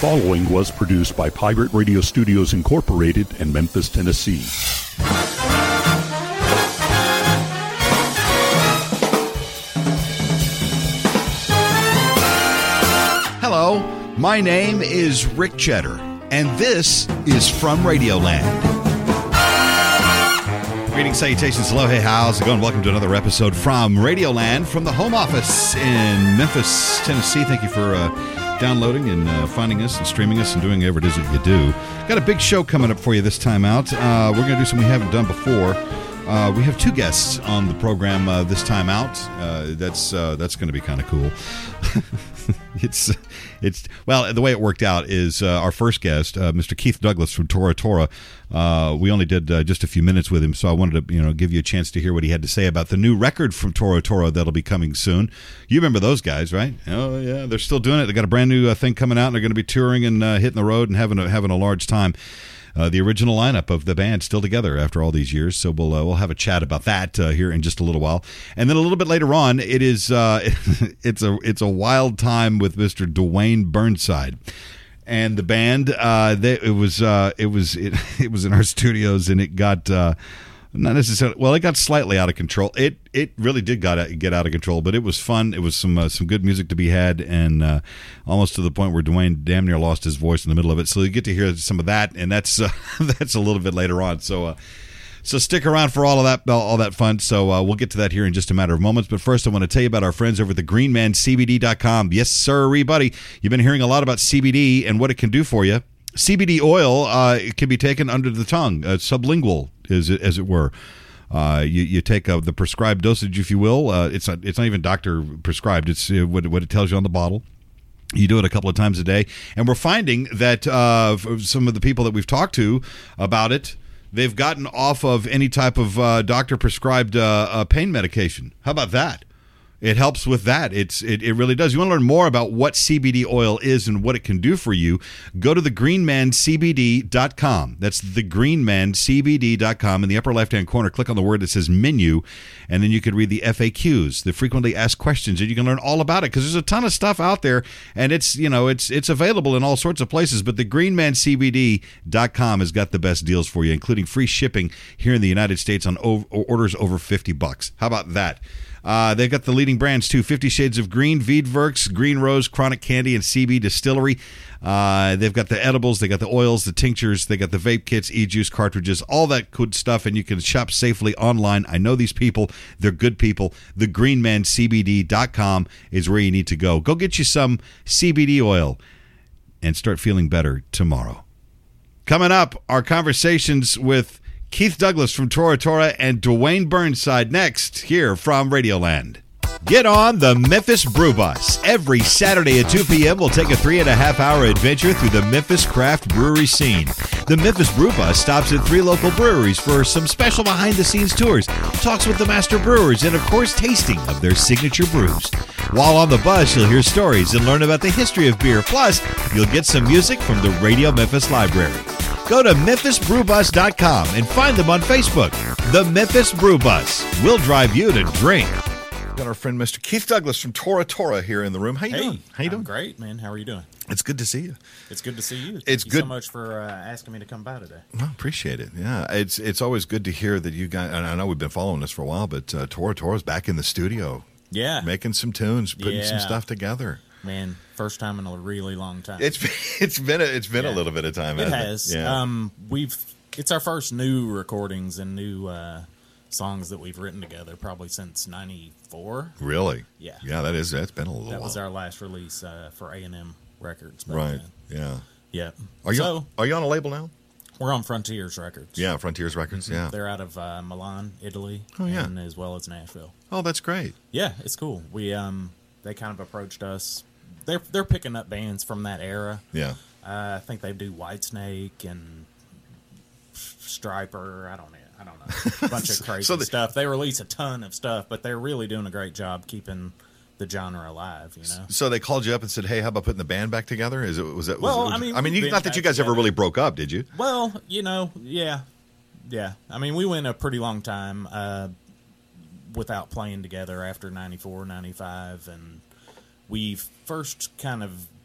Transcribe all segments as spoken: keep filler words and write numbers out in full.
following was produced by Pirate Radio Studios Incorporated in Memphis, Tennessee. Hello, my name is Rick Cheddar, and this is From Radioland. Greetings, salutations, hello, hey, how's it going? Welcome to another episode from Radioland from the home office in Memphis, Tennessee. Thank you for uh, downloading and uh, finding us and streaming us and doing whatever it is that you do. Got a big show coming up for you this time out. Uh, we're going to do something we haven't done before. Uh, we have two guests on the program uh, this time out. Uh, that's uh, that's going to be kind of cool. It's, it's well, the way it worked out is uh, our first guest, uh, Mister Keith Douglas from Tora Tora. Uh, we only did uh, just a few minutes with him, so I wanted to, you know, give you a chance to hear what he had to say about the new record from Tora Tora that'll be coming soon. You remember those guys, right? Oh yeah, they're still doing it. They got a brand new uh, thing coming out, and they're going to be touring and uh, hitting the road and having a, having a large time. Uh, the original lineup of the band still together after all these years, so we'll uh, we'll have a chat about that uh, here in just a little while, and then a little bit later on, it is uh, it's a it's a wild time with Mister Dwayne Burnside and the band. Uh, they, it was uh, it was it, it was in our studios, and it got uh, not necessarily well, it got slightly out of control. It it really did got get out of control, but it was fun. It was some uh, some good music to be had, and uh, almost to the point where Dwayne damn near lost his voice in the middle of it. So you get to hear some of that, and that's uh, that's a little bit later on. So uh, so stick around for all of that all that fun. So uh, we'll get to that here in just a matter of moments. But first, I want to tell you about our friends over at the green man C B D dot com. Yes, sir, buddy. You've been hearing a lot about C B D and what it can do for you. C B D oil uh, it can be taken under the tongue, uh, sublingual, as it, as it were. Uh, you, you take uh, the prescribed dosage, if you will. Uh, it's not it's not even doctor prescribed. It's uh, what, what it tells you on the bottle. You do it a couple of times a day, and we're finding that uh, some of the people that we've talked to about it, they've gotten off of any type of uh, doctor prescribed uh, uh, pain medication. How about that? It helps with that. It's it, it really does. You want to learn more about what C B D oil is and what it can do for you, go to the green man C B D dot com. That's the green man C B D dot com. In the upper left-hand corner, click on the word that says menu, and then you can read the F A Qs, the frequently asked questions, and you can learn all about it, because there's a ton of stuff out there, and it's, you know, it's it's available in all sorts of places, but the green man C B D dot com has got the best deals for you, including free shipping here in the United States on over, orders over fifty bucks. How about that? Uh, they've got the leading brands, too. Fifty Shades of Green, Veedworks, Green Rose, Chronic Candy, and C B Distillery. Uh, they've got the edibles, they got the oils, the tinctures, they got the vape kits, e-juice cartridges, all that good stuff, and you can shop safely online. I know these people. They're good people. the green man C B D dot com is where you need to go. Go get you some C B D oil and start feeling better tomorrow. Coming up, our conversations with Keith Douglas from Tora Tora and Dwayne Burnside next here from Radioland. Get on the Memphis Brew Bus. Every Saturday at two p.m. we'll take a three and a half hour adventure through the Memphis craft brewery scene. The Memphis Brew Bus stops at three local breweries for some special behind-the-scenes tours, talks with the master brewers, and of course tasting of their signature brews. While on the bus, you'll hear stories and learn about the history of beer. Plus, you'll get some music from the Radio Memphis Library. Go to memphis brew bus dot com and find them on Facebook. The Memphis Brew Bus. We'll drive you to drink. Got our friend Mister Keith Douglas from Tora Tora here in the room. How you hey, doing? How you doing? I'm great, man. How are you doing? It's good to see you. It's good to see you. Thank it's you good. so much for uh, asking me to come by today. Well, appreciate it. Yeah, it's it's always good to hear that you guys. And I know we've been following this for a while, but uh, Tora Tora's back in the studio. Yeah, making some tunes, putting yeah. some stuff together. Man, first time in a really long time. It's been, it's been a, it's been yeah. a little bit of time. It hasn't has. It? Yeah. Um, we've it's our first new recordings and new uh, songs that we've written together, probably since ninety-four. Really? Yeah. Yeah, that is that's been a little. That while. was our last release uh, for A and M Records. Right. Then. Yeah. Yeah. Are you so, are you on a label now? We're on Frontiers Records. Yeah, Frontiers Records. Mm-hmm. Yeah. They're out of uh, Milan, Italy. Oh, yeah. And as well as Nashville. Oh, that's great. Yeah, it's cool. We um, they kind of approached us. They're they're picking up bands from that era. Yeah. Uh, I think they do Whitesnake and Striper. I don't know. I don't know. A bunch of crazy so the, stuff. They release a ton of stuff, but they're really doing a great job keeping the genre alive. You know. So they called you up and said, "Hey, how about putting the band back together?" Is it was it? Was well, it, was, I mean, I mean, you, not that you guys together. ever really broke up, did you? Well, you know, yeah, yeah. I mean, we went a pretty long time uh, without playing together after ninety-four, ninety-five, and we first kind of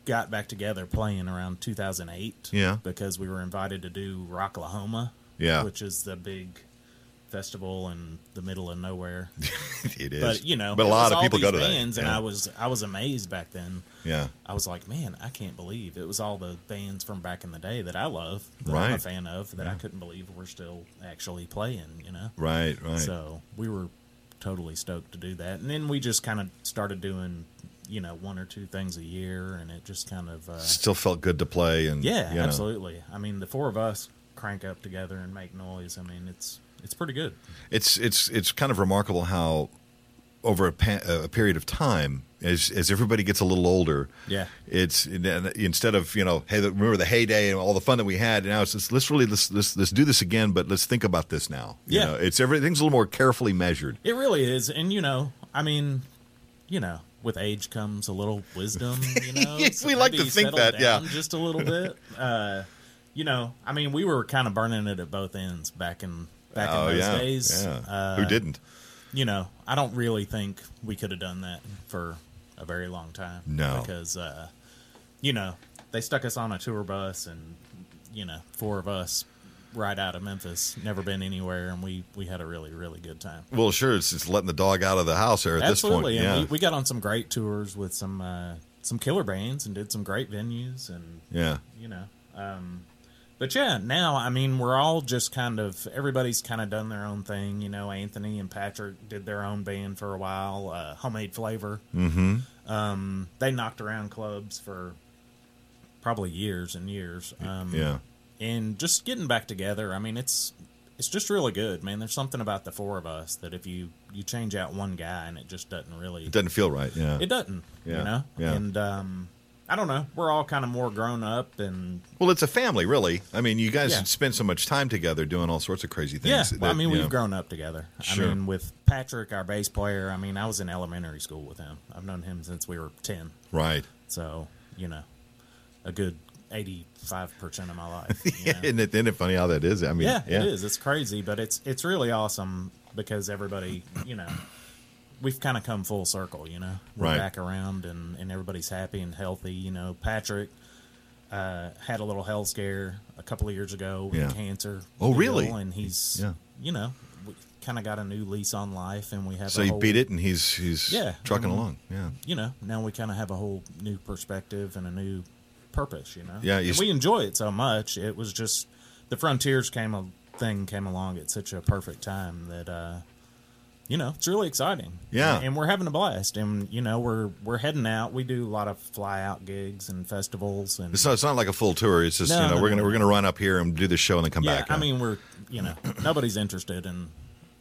got back together playing around two thousand eight. Yeah. Because we were invited to do Rocklahoma. Yeah. Which is the big festival in the middle of nowhere. It is. But, you know, but a it lot was of all people these go to bands, that. And Yeah. I was I was amazed back then. Yeah. I was like, man, I can't believe it was all the bands from back in the day that I love, that Right. I'm a fan of, that Yeah. I couldn't believe were still actually playing, you know? Right, right. So we were totally stoked to do that. And then we just kind of started doing, you know, one or two things a year, and it just kind of... Uh, Still felt good to play. And yeah, you know. absolutely. I mean, the four of us crank up together and make noise. I mean, it's it's pretty good. It's it's it's kind of remarkable how over a, pa- a period of time, as as everybody gets a little older, Yeah. it's instead of you know, hey, remember the heyday and all the fun that we had. Now it's just, let's really let's, let's let's do this again, but let's think about this now. You Yeah. know, it's everything's a little more carefully measured. It really is. And, you know, I mean, you know, with age comes a little wisdom, you know. Yes, So we like to maybe think settle that, yeah. down just a little bit. Uh, you know, I mean, we were kind of burning it at both ends back in back oh in those yeah, days. yeah. Uh, Who didn't? You know, I don't really think we could have done that for a very long time. No. Because, uh, you know, they stuck us on a tour bus and, you know, four of us right out of Memphis, never been anywhere, and we, we had a really, really good time. Well, sure, it's just letting the dog out of the house there at Absolutely. this point. And Yeah, we, we got on some great tours with some uh, some killer bands and did some great venues and, yeah. you know. Um, but, yeah, now, I mean, we're all just kind of, everybody's kind of done their own thing. You know, Anthony and Patrick did their own band for a while, uh, Homemade Flavor. Mm-hmm. Um, they knocked around clubs for probably years and years. Um, Yeah. And just getting back together, I mean, it's it's just really good, man. There's something about the four of us that if you, you change out one guy and it just doesn't really... It doesn't feel right. Yeah. It doesn't, Yeah, you know? yeah. And um, I don't know. We're all kind of more grown up and... Well, it's a family, really. I mean, you guys Yeah. spend so much time together doing all sorts of crazy Yeah, things. well, I that, mean, you we've know. grown up together. Sure. I mean, with Patrick, our bass player, I mean, I was in elementary school with him. I've known him since we were ten. Right. So, you know, a good eighty-five percent of my life. You know? isn't, it, isn't it funny how that is? I mean, yeah, it is. It's crazy, but it's it's really awesome because everybody, you know, we've kind of come full circle, you know. We're Right. back around and, and everybody's happy and healthy. You know, Patrick uh, had a little health scare a couple of years ago with Yeah. cancer. Oh, really? deal, And he's, Yeah. you know, we kind of got a new lease on life and we have So a he whole, beat it, and he's he's Yeah, trucking um, along. Yeah. you know, now we kind of have a whole new perspective and a new purpose, you know. Yeah, you And s- we enjoy it so much. It was just the Frontiers came a thing came along at such a perfect time that uh you know, it's really exciting. Yeah. And, and we're having a blast. And you know, we're we're heading out. We do a lot of fly out gigs and festivals and It's not, it's not like a full tour. It's just No, you know no, we're no, gonna no. we're gonna run up here and do the show and then come yeah, back. I huh? mean, we're you know, nobody's interested in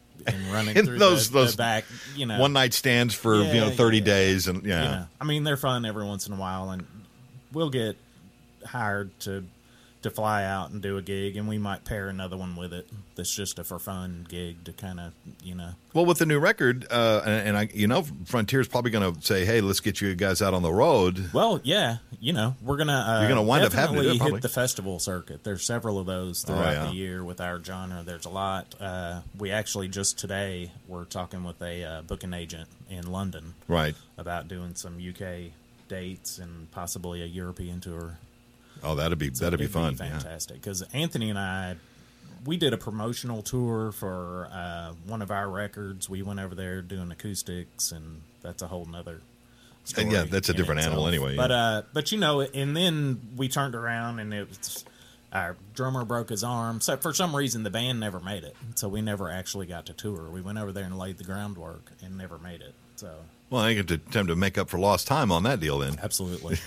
in running In through those- the, those the back, you know. one night stands for Yeah, you know thirty yeah. days, and yeah, You know, I mean, they're fun every once in a while, and we'll get hired to to fly out and do a gig, and we might pair another one with it. That's just a for fun gig to kind of, you know. Well, with the new record, uh, and, and I, you know, Frontier's probably going to say, "Hey, let's get you guys out on the road." Well, yeah, you know, we're gonna uh, You're gonna wind up having to do it, definitely probably. hit the festival circuit. There's several of those throughout yeah. the year with our genre. There's a lot. Uh, we actually just today we're talking with a uh, booking agent in London Right. about doing some U K dates and possibly a European tour. Oh, that'd be So that'd be it'd fun. Be yeah. fantastic. Because Anthony and I, we did a promotional tour for uh, one of our records. We went over there doing acoustics, and that's a whole nother story. And yeah, that's a in different animal itself. anyway, But yeah. uh, but you know, and then we turned around, and it was our drummer broke his arm. So for some reason, the band never made it. So we never actually got to tour. We went over there and laid the groundwork, and never made it. So. Well, I think it's time to make up for lost time on that deal. Then Absolutely.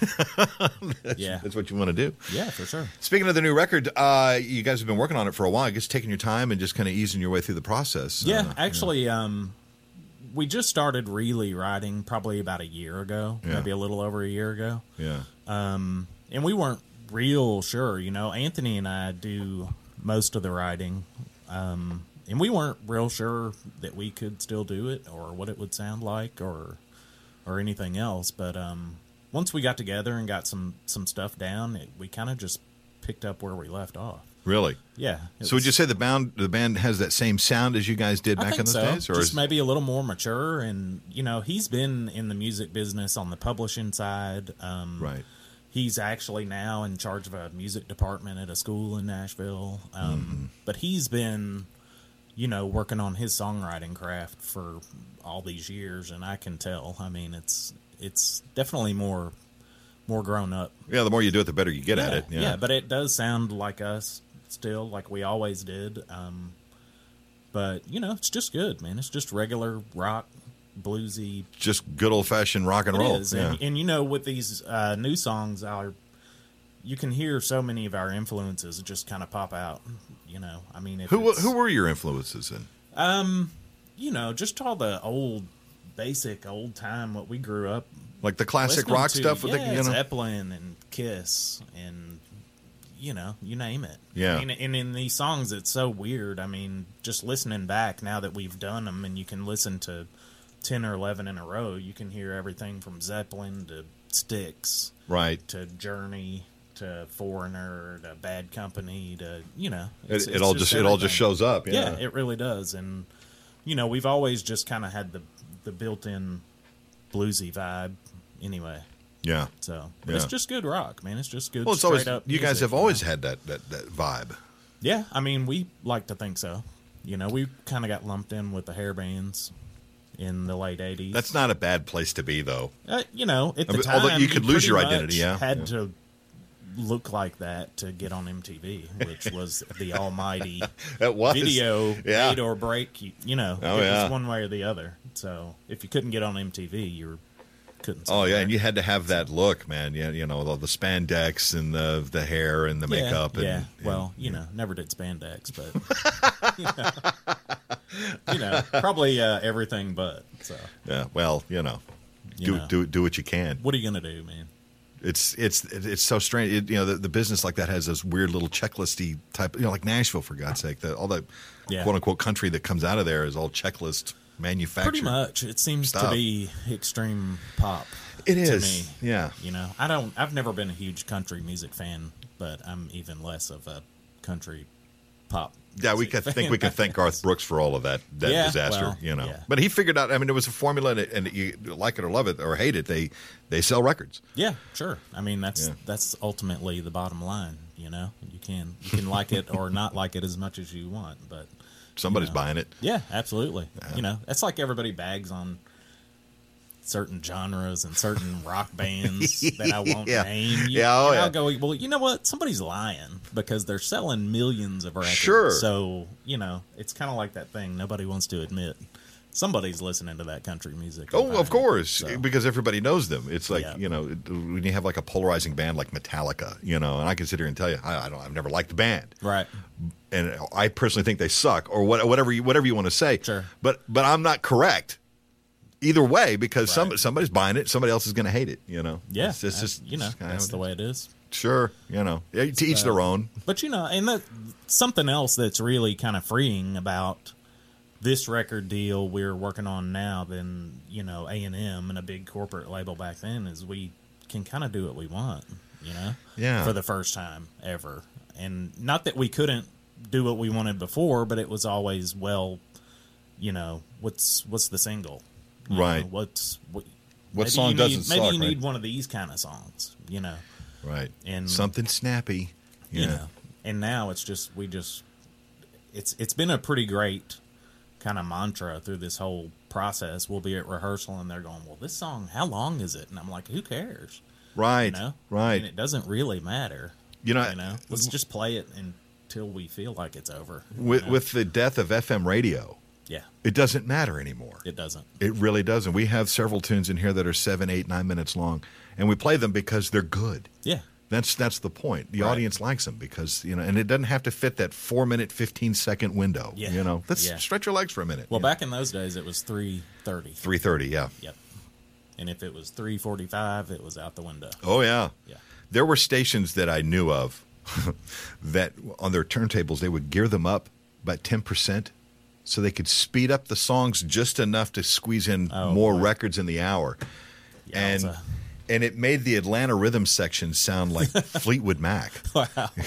yeah. that's what you want to do. Yeah, for sure. Speaking of the new record, uh, you guys have been working on it for a while. I guess taking your time and just kind of easing your way through the process. Yeah, Uh, actually, um, we just started really writing probably about a year ago, Yeah. maybe a little over a year ago. yeah. Um, and we weren't real sure, you know. Anthony and I do most of the writing, um, and we weren't real sure that we could still do it or what it would sound like or or anything else. But um, once we got together and got some some stuff down, it, we kind of just picked up where we left off. Really. Yeah. it So would was- you say the band the band has that same sound as you guys did I back think in those so. days, or just is, maybe a little more mature, and you know, he's been in the music business on the publishing side, um, right? he's actually now in charge of a music department at a school in Nashville. Um, mm-hmm. But he's been, you know, working on his songwriting craft for all these years, and I can tell. I mean, it's it's definitely more more grown up. Yeah, the more you do it, the better you get yeah, at it. Yeah. yeah, but it does sound like us still, like we always did. Um, but, you know, it's just good, man. It's just regular rock, bluesy. Just good old-fashioned rock and it roll. Is. Yeah. And, and, you know, with these uh, new songs, our, you can hear so many of our influences just kind of pop out, you know. I mean, if Who it's, who were your influences in? Um, you know, just all the old, basic, old-time, what we grew up like the classic listening rock to. stuff? With Yeah, the, you know? Zeppelin and Kiss and, you know, you name it. Yeah. I mean, and in these songs, it's so weird. I mean, just listening back now that we've done them, and you can listen to ten or eleven in a row, you can hear everything from Zeppelin to Styx, right, to Journey, to Foreigner, to Bad Company, to, you know, it's, it, it all just, just it all just shows up. Yeah. yeah, it really does. And you know, we've always just kind of had the the built-in bluesy vibe, anyway. Yeah. So but yeah. it's just good rock, man. It's just good. Well, it's always up you music, guys have you always know? had that, that that vibe. Yeah, I mean, we like to think so. You know, we kind of got lumped in with the hair bands in the late eighties. That's not a bad place to be, though. Uh, you know, at the I mean, time, although you could lose your pretty identity, much yeah. Had yeah. to look like that to get on M T V, which was the almighty it was. video yeah. made or break. You, you know, oh, it yeah. was one way or the other. So if you couldn't get on M T V, you were, couldn't. Oh yeah, there. and you had to have that look, man. Yeah, you know, the, the spandex and the the hair and the yeah, makeup. And, yeah. and, well, you know, never did spandex, but you know, you know probably uh, everything but. So yeah, well, you know, you do know. do do what you can. What are you gonna do, man? It's it's it's so strange. It, you know, the, the business like that has this weird little checklisty type. You know, like Nashville, for God's sake. The, all the yeah. quote unquote country that comes out of there is all checklist manufactured. Pretty much, it seems stuff. to be extreme pop. It to is, me. yeah. You know, I don't. I've never been a huge country music fan, but I'm even less of a country pop. Yeah, we can think we can thank Garth Brooks for all of that that yeah, disaster, well, you know. Yeah. But he figured out. I mean, it was a formula, and, it, and you like it or love it or hate it, they they sell records. Yeah, sure. I mean, that's Yeah. that's ultimately the bottom line. You know, you can you can like it or not like it as much as you want, but Somebody's you know. buying it. Yeah, absolutely. Yeah. You know, that's like everybody bags on certain genres and certain rock bands that I won't yeah. name. You, yeah, oh, and yeah. I'll go, well, you know what? Somebody's lying because they're selling millions of records. Sure. So, you know, it's kind of like that thing nobody wants to admit. Somebody's listening to that country music. Oh, of course, so. because everybody knows them. It's like, Yeah. you know, when you have like a polarizing band like Metallica, you know, and I can sit here and tell you, I, I don't, I've never liked the band, Right. and I personally think they suck, or what, whatever you, whatever you want to say. Sure. But but I'm not correct either way because Right. some somebody's buying it, somebody else is going to hate it. You know. Yeah. It's, it's I- just you know, it's kinda that's how the it way it is. is. Sure, you know, yeah, to each their own. But, you know, and that something else that's really kind of freeing about this record deal we're working on now than, you know, A and M and a big corporate label back then is we can kind of do what we want, you know, Yeah. for the first time ever. And not that we couldn't do what we wanted before, but it was always, well, you know, what's what's the single? You Right. know, what's what, What maybe song you doesn't need, Maybe suck, you need right? one of these kind of songs, you know. Right. And Something snappy. you Yeah. know, and now it's just we just it's it's been a pretty great kind of mantra through this whole process. We'll be at rehearsal and they're going, well, this song, how long is it? And I'm like, who cares? Right. You know, Right. and it doesn't really matter. You know, you know, let's just play it until we feel like it's over. with you know? with the death of F M radio, yeah, it doesn't matter anymore. it doesn't. It really doesn't. We have several tunes in here that are seven, eight, nine minutes long, and we play them because they're good. Yeah, That's that's the point. The Right. audience likes them because you know, and it doesn't have to fit that four minute, fifteen second window. Yeah. You know, let's Yeah. stretch your legs for a minute. well, you know. back in those days, it was three thirty. three thirty, yeah. Yep. And if it was three forty-five, it was out the window. Oh yeah. Yeah. There were stations that I knew of that on their turntables they would gear them up about ten percent so they could speed up the songs just enough to squeeze in Oh, more boy. records in the hour. And Yowza. and it made the Atlanta rhythm section sound like Fleetwood Mac. Wow.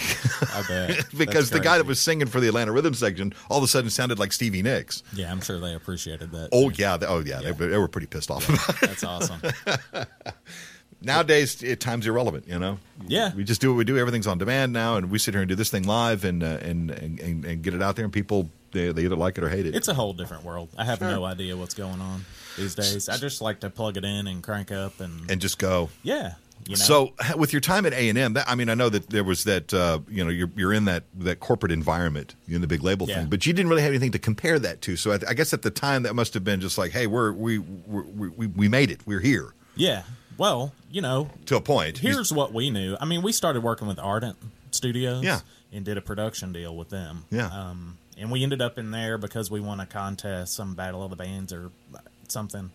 I bet. Because That's the guy that crazy. was singing for the Atlanta rhythm section all of a sudden sounded like Stevie Nicks. Yeah, I'm sure they appreciated that. Oh too. yeah, they, oh yeah, Yeah. They, they were pretty pissed off about it. That's awesome. nowadays, it, time's irrelevant, you know? Yeah. We just do what we do. Everything's on demand now, and we sit here and do this thing live and uh, and, and, and and get it out there, and people, they, they either like it or hate it. It's a whole different world. I have Sure. no idea what's going on these days. I just like to plug it in and crank up and, And just go. yeah. You know? So, with your time at A and M, that, I mean, I know that there was that, uh, you know, you're you're in that, that corporate environment, you're in the big label Yeah. thing, but you didn't really have anything to compare that to. So, I, I guess at the time, that must have been just like, hey, we're we we we we made it, we're here yeah. Well, you know, to a point. here's what we knew. I mean, we started working with Ardent Studios, Yeah. and did a production deal with them. Yeah. Um, and we ended up in there because we won a contest, some Battle of the Bands or something.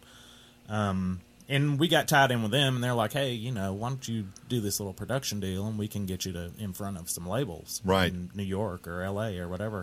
Um, and we got tied in with them, and they're like, "Hey, you know, why don't you do this little production deal, and we can get you to in front of some labels, Right. in New York or L A or whatever."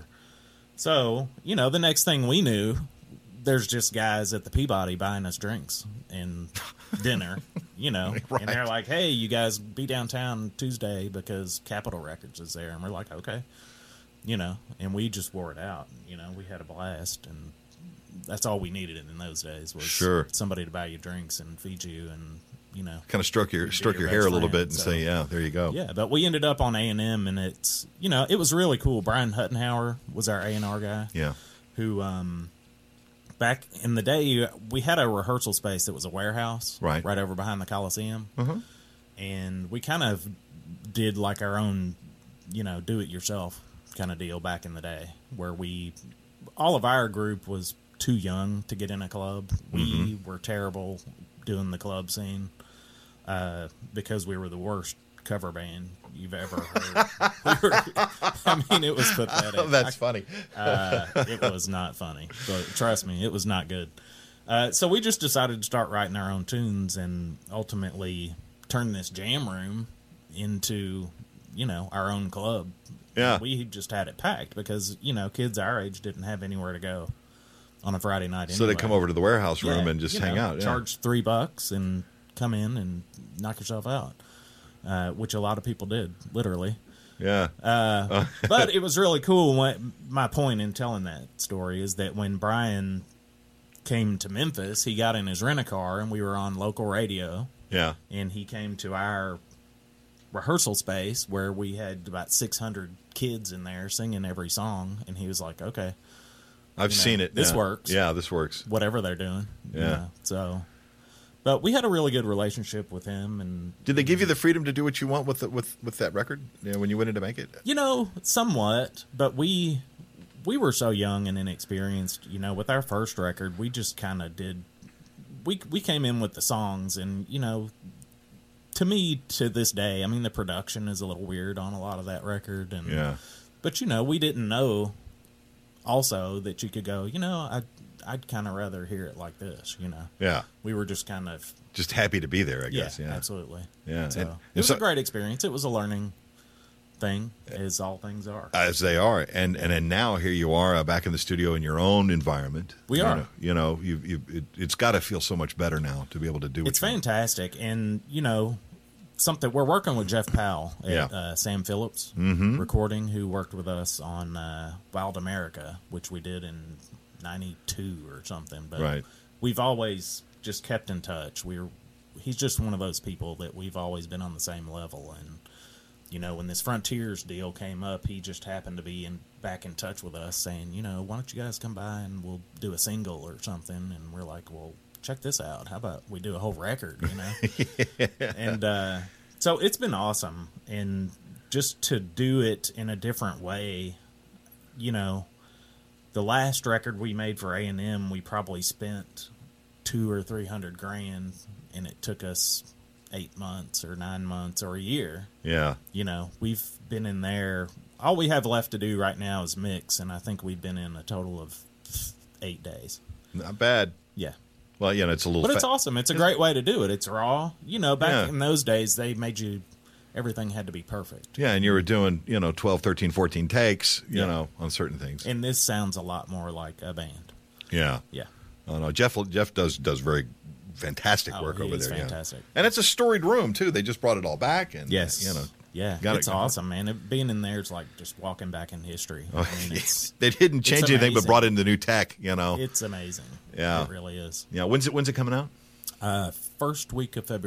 So, you know, the next thing we knew, there's just guys at the Peabody buying us drinks and dinner, you know, Right. and they're like, "Hey, you guys be downtown Tuesday because Capitol Records is there," and we're like, "Okay," you know, and we just wore it out. You know, we had a blast, and that's all we needed in those days was Sure. somebody to buy you drinks and feed you, and you know, Kind of stroke your Be stroke your your hair a best little friend, bit and so- say, yeah, there you go. yeah. But we ended up on A and M, and it's you know, it was really cool. Brian Huttenhauer was our A and R guy. Yeah. Who um, back in the day we had a rehearsal space that was a warehouse, Right. right over behind the Coliseum, Uh-huh. and we kind of did like our own, you know, do it yourself kind of deal back in the day, where we all of our group was too young to get in a club. We Mm-hmm. were terrible doing the club scene uh, because we were the worst cover band you've ever heard. We were, I mean, it was pathetic. That's funny. Uh, it was not funny, but trust me, it was not good. Uh, so we just decided to start writing our own tunes and ultimately turn this jam room into, you know, our own club. Yeah. We just had it packed because, you know, kids our age didn't have anywhere to go on a Friday night. So they anyway. come over to the warehouse room Yeah, and just you hang know, out. Yeah. Charge three bucks and come in and knock yourself out, uh, which a lot of people did, literally. Yeah. Uh, but it was really cool. What, my point in telling that story is that when Brian came to Memphis, he got in his rent-a-car, and we were on local radio, yeah. and he came to our rehearsal space where we had about six hundred kids in there singing every song, and he was like, okay, I've you know, seen it. this yeah. works. Yeah, this works. whatever they're doing. you Yeah. know, so, but we had a really good relationship with him, and Did they give you the freedom to do what you want with the, with with that record? You know, when you went in to make it. you know, somewhat, but we we were so young and inexperienced. You know, with our first record, we just kind of did. We we came in with the songs, and you know, to me, to this day, I mean, the production is a little weird on a lot of that record, and Yeah. but you know, we didn't know also that you could go. You know, I I'd, I'd kind of rather hear it like this. You know, Yeah. we were just kind of Just happy to be there, I guess. yeah, Yeah. absolutely. Yeah, So and- it and was so- a great experience. It was a learning thing, as all things are. As they are, and and then now here you are uh, back in the studio in your own environment. We you are. know, you know, you you it, it's got to feel so much better now to be able to do. What It's you want. fantastic, and you know, something we're working with Jeff Powell at Yeah. uh, Sam Phillips Mhm. Recording, who worked with us on uh, Wild America, which we did in ninety-two or something. But Right. we've always just kept in touch. We're he's just one of those people that we've always been on the same level, and you know, when this Frontiers deal came up, he just happened to be in back in touch with us, saying, you know, why don't you guys come by and we'll do a single or something? And we're like, well, check this out. How about we do a whole record, you know? And uh, so it's been awesome, and just to do it in a different way, you know. The last record we made for A and M, we probably spent two or three hundred grand, and it took us eight months or nine months or a year. Yeah. You know, we've been in there. All we have left to do right now is mix, and I think we've been in a total of eight days. Not bad. Yeah. Well, you know, it's a little. But it's fa- awesome. It's a great way to do it. It's raw. You know, back Yeah. in those days, they made you, everything had to be perfect. Yeah, and you were doing, you know, twelve, thirteen, fourteen takes, you Yeah. know, on certain things. And this sounds a lot more like a band. Yeah. Yeah. Oh no, Jeff Jeff does does very fantastic Oh, work he over is there. yeah. fantastic. And it's a storied room too. They just brought it all back, and Yes. you know, Yeah, Got it. it's awesome, man. It, being in there is like just walking back in history. I mean, it's they didn't change it's anything but amazing. brought in the new tech. You know, it's amazing. Yeah. It really is. yeah. When's it When's it coming out? Uh, first week of February.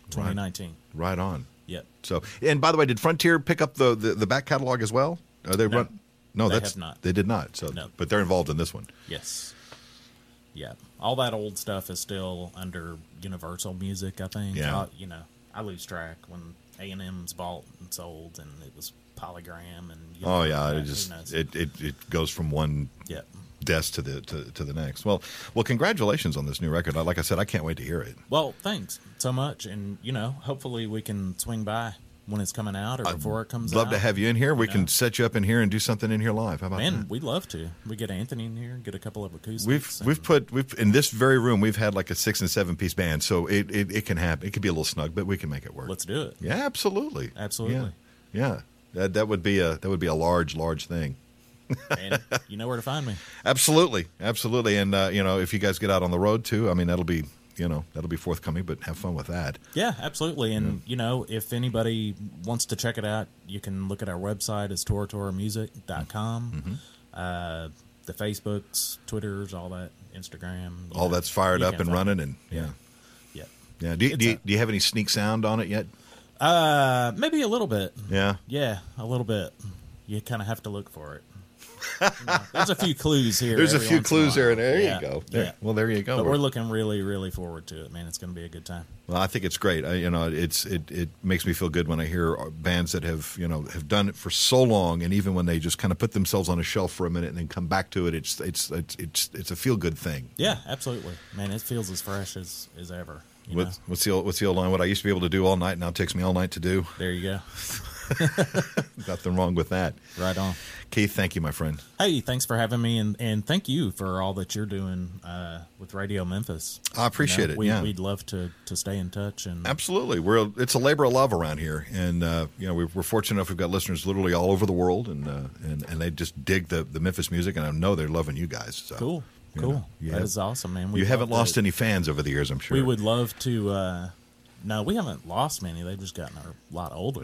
twenty nineteen. Right, right on. Yep. So, and by the way, did Frontier pick up the, the, the back catalog as well? Are they No. run? No, They that's have not. They did not. So, No. but they're involved in this one. Yes. Yeah. All that old stuff is still under Universal Music, I think. Yeah. I, you know, I lose track when A and M's bought and sold, and it was Polygram and. You Oh know, yeah, who it just knows? it, it, it goes from one Yep. desk to the to, to the next. Well, well, congratulations on this new record. Like I said, I can't wait to hear it. Well, thanks so much, and you know, hopefully we can swing by when it's coming out or before it comes Love out. to have you in here. We You can know. set you up in here and do something in here live. How about Man, that? we'd love to. We get Anthony in here, get a couple of acoustics. We've and- we've put we've in this very room we've had like a six and seven piece band, so it, it, it can happen. It could be a little snug, but we can make it work. Let's do it. Yeah, absolutely, Absolutely. Yeah, yeah. That that would be a that would be a large large thing. And you know where to find me. Absolutely, absolutely. And uh, you know, if you guys get out on the road too, I mean, that'll be you know that'll be forthcoming. But have fun with that. Yeah, absolutely. And, you know, if anybody wants to check it out, you can look at our website. It's tora tora music dot com. Mm-hmm. Uh, the Facebooks, Twitters, all that, Instagram. you All know, that's fired you up can and find running, it. and yeah, Yeah. yeah. Do you, It's do, you, a- do you have any sneak sound on it yet? Uh, maybe a little bit. Yeah. Yeah, a little bit. You kind of have to look for it. You know, there's a few clues here. There's a every few once in a clues there, while. and there Yeah, you go. There, yeah. Well, there you go. But we're looking really, really forward to it, man. It's going to be a good time. Well, I think it's great. I, you know, it's it, it makes me feel good when I hear bands that have you know have done it for so long, and even when they just kind of put themselves on a shelf for a minute and then come back to it, it's it's it's it's, it's a feel good thing. Yeah, absolutely, man. It feels as fresh as, as ever. You know? What, what's the old, what's the old line? What I used to be able to do all night now takes me all night to do. There you go. Nothing wrong with that. Right on. Keith, thank you, my friend. Hey, thanks for having me, and, and thank you for all that you're doing uh, with Radio Memphis. I appreciate You know, it. We, yeah, We'd love to, to stay in touch. And absolutely. We're it's a labor of love around here, and uh, you know we're, we're fortunate enough. We've got listeners literally all over the world, and uh, and and they just dig the, the Memphis music, and I know they're loving you guys. So, Cool, you cool. know, you that have- is awesome, man. We'd You haven't love lost to- any fans over the years, I'm sure. We would love to. Uh, no, we haven't lost many. They've just gotten a lot older.